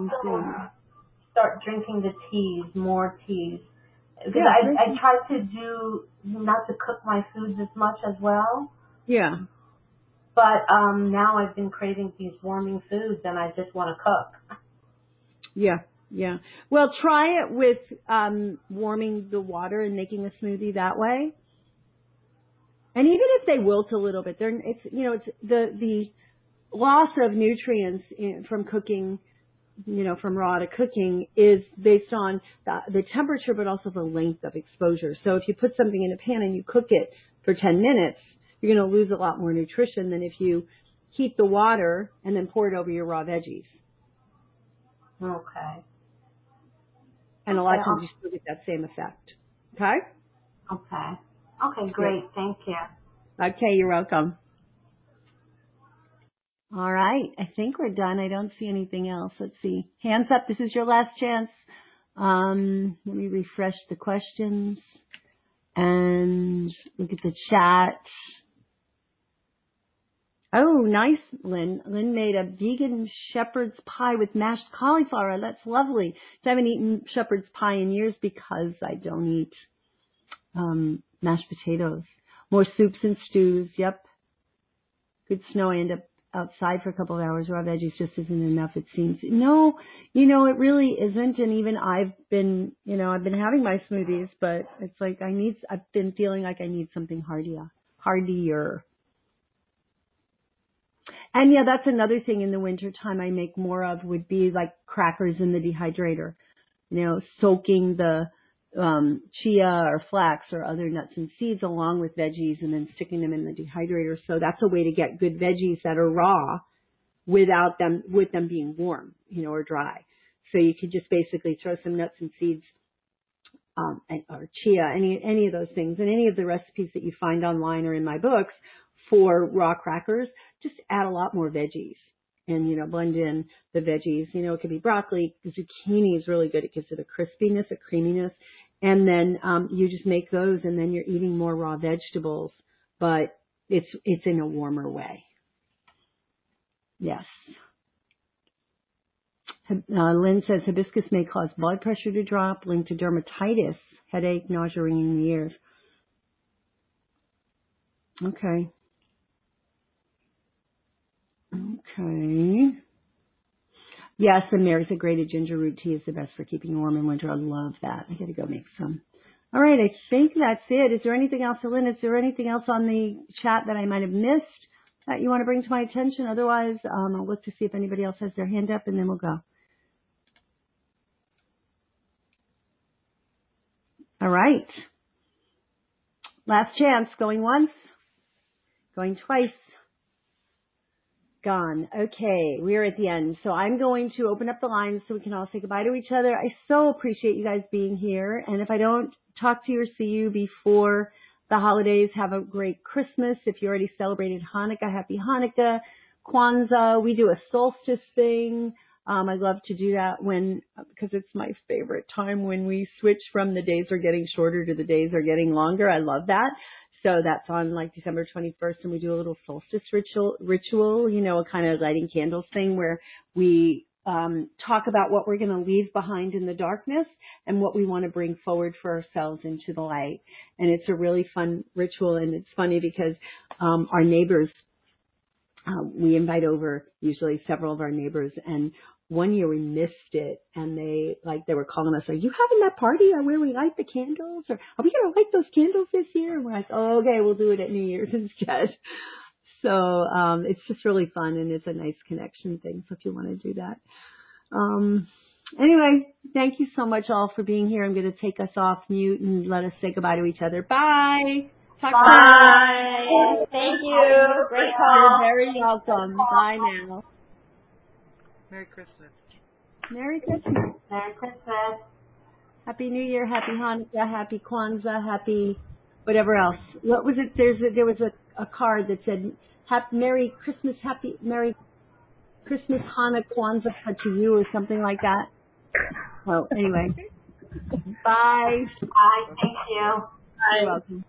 start drinking the teas, more teas. Because I try to do not to cook my foods as much as well. Yeah. But now I've been craving these warming foods, and I just want to cook. Yeah. Well, try it with warming the water and making a smoothie that way. And even if they wilt a little bit, it's the loss of nutrients from cooking, from raw to cooking is based on the temperature, but also the length of exposure. So if you put something in a pan and you cook it for 10 minutes, you're going to lose a lot more nutrition than if you heat the water and then pour it over your raw veggies. Okay. And a lot of times you still get that same effect. Okay? Okay, great. Good. Thank you. Okay, you're welcome. All right. I think we're done. I don't see anything else. Let's see. Hands up. This is your last chance. Let me refresh the questions and look at the chat. Oh, nice, Lynn. Lynn made a vegan shepherd's pie with mashed cauliflower. That's lovely. So I haven't eaten shepherd's pie in years because I don't eat mashed potatoes. More soups and stews. Yep. Good snow. I end up outside for a couple of hours. Raw veggies just isn't enough, it seems. No, it really isn't. And even I've been having my smoothies, but it's like I've been feeling like I need something hardier. And yeah, that's another thing in the wintertime I make more of would be like crackers in the dehydrator. Soaking the chia or flax or other nuts and seeds along with veggies and then sticking them in the dehydrator. So that's a way to get good veggies that are raw with them being warm, or dry. So you could just basically throw some nuts and seeds, or chia, any of those things, and any of the recipes that you find online or in my books for raw crackers, just add a lot more veggies. And, blend in the veggies. It could be broccoli. Zucchini is really good. It gives it a crispiness, a creaminess. And then you just make those, and then you're eating more raw vegetables, but it's in a warmer way. Yes. Lynn says hibiscus may cause blood pressure to drop, linked to dermatitis, headache, nausea, ringing in the ears. Okay. Yes, and Mary said grated ginger root tea is the best for keeping warm in winter. I love that. I got to go make some. All right, I think that's it. Is there anything else, Lynn? Is there anything else on the chat that I might have missed that you want to bring to my attention? Otherwise, I'll look to see if anybody else has their hand up, and then we'll go. All right. Last chance. Going once. Going twice. Gone. Okay, we're at the end. So I'm going to open up the lines so we can all say goodbye to each other. I so appreciate you guys being here. And if I don't talk to you or see you before the holidays, have a great Christmas. If you already celebrated Hanukkah, happy Hanukkah. Kwanzaa, we do a solstice thing. I love to do that because it's my favorite time when we switch from the days are getting shorter to the days are getting longer. I love that. So that's on like December 21st, and we do a little solstice ritual, a kind of lighting candles thing where we talk about what we're going to leave behind in the darkness and what we want to bring forward for ourselves into the light. And it's a really fun ritual, and it's funny because our neighbors, we invite over usually several of our neighbors, and one year we missed it, and they were calling us, are you having that party where we light the candles, or are we going to light those candles this year? And we're like, oh, okay, we'll do it at New Year's instead. So it's just really fun, and it's a nice connection thing. So if you want to do that. Anyway, thank you so much all for being here. I'm going to take us off mute and let us say goodbye to each other. Bye. Bye. Thank you. Great call. You're very welcome. Bye now. Merry Christmas. Merry Christmas. Merry Christmas. Happy New Year. Happy Hanukkah. Happy Kwanzaa. Happy whatever else. What was it? There was a card that said Merry Christmas, Merry Christmas, Hanukkah, Kwanzaa to you, or something like that. Oh, anyway. Bye. Bye. Thank you. You're welcome.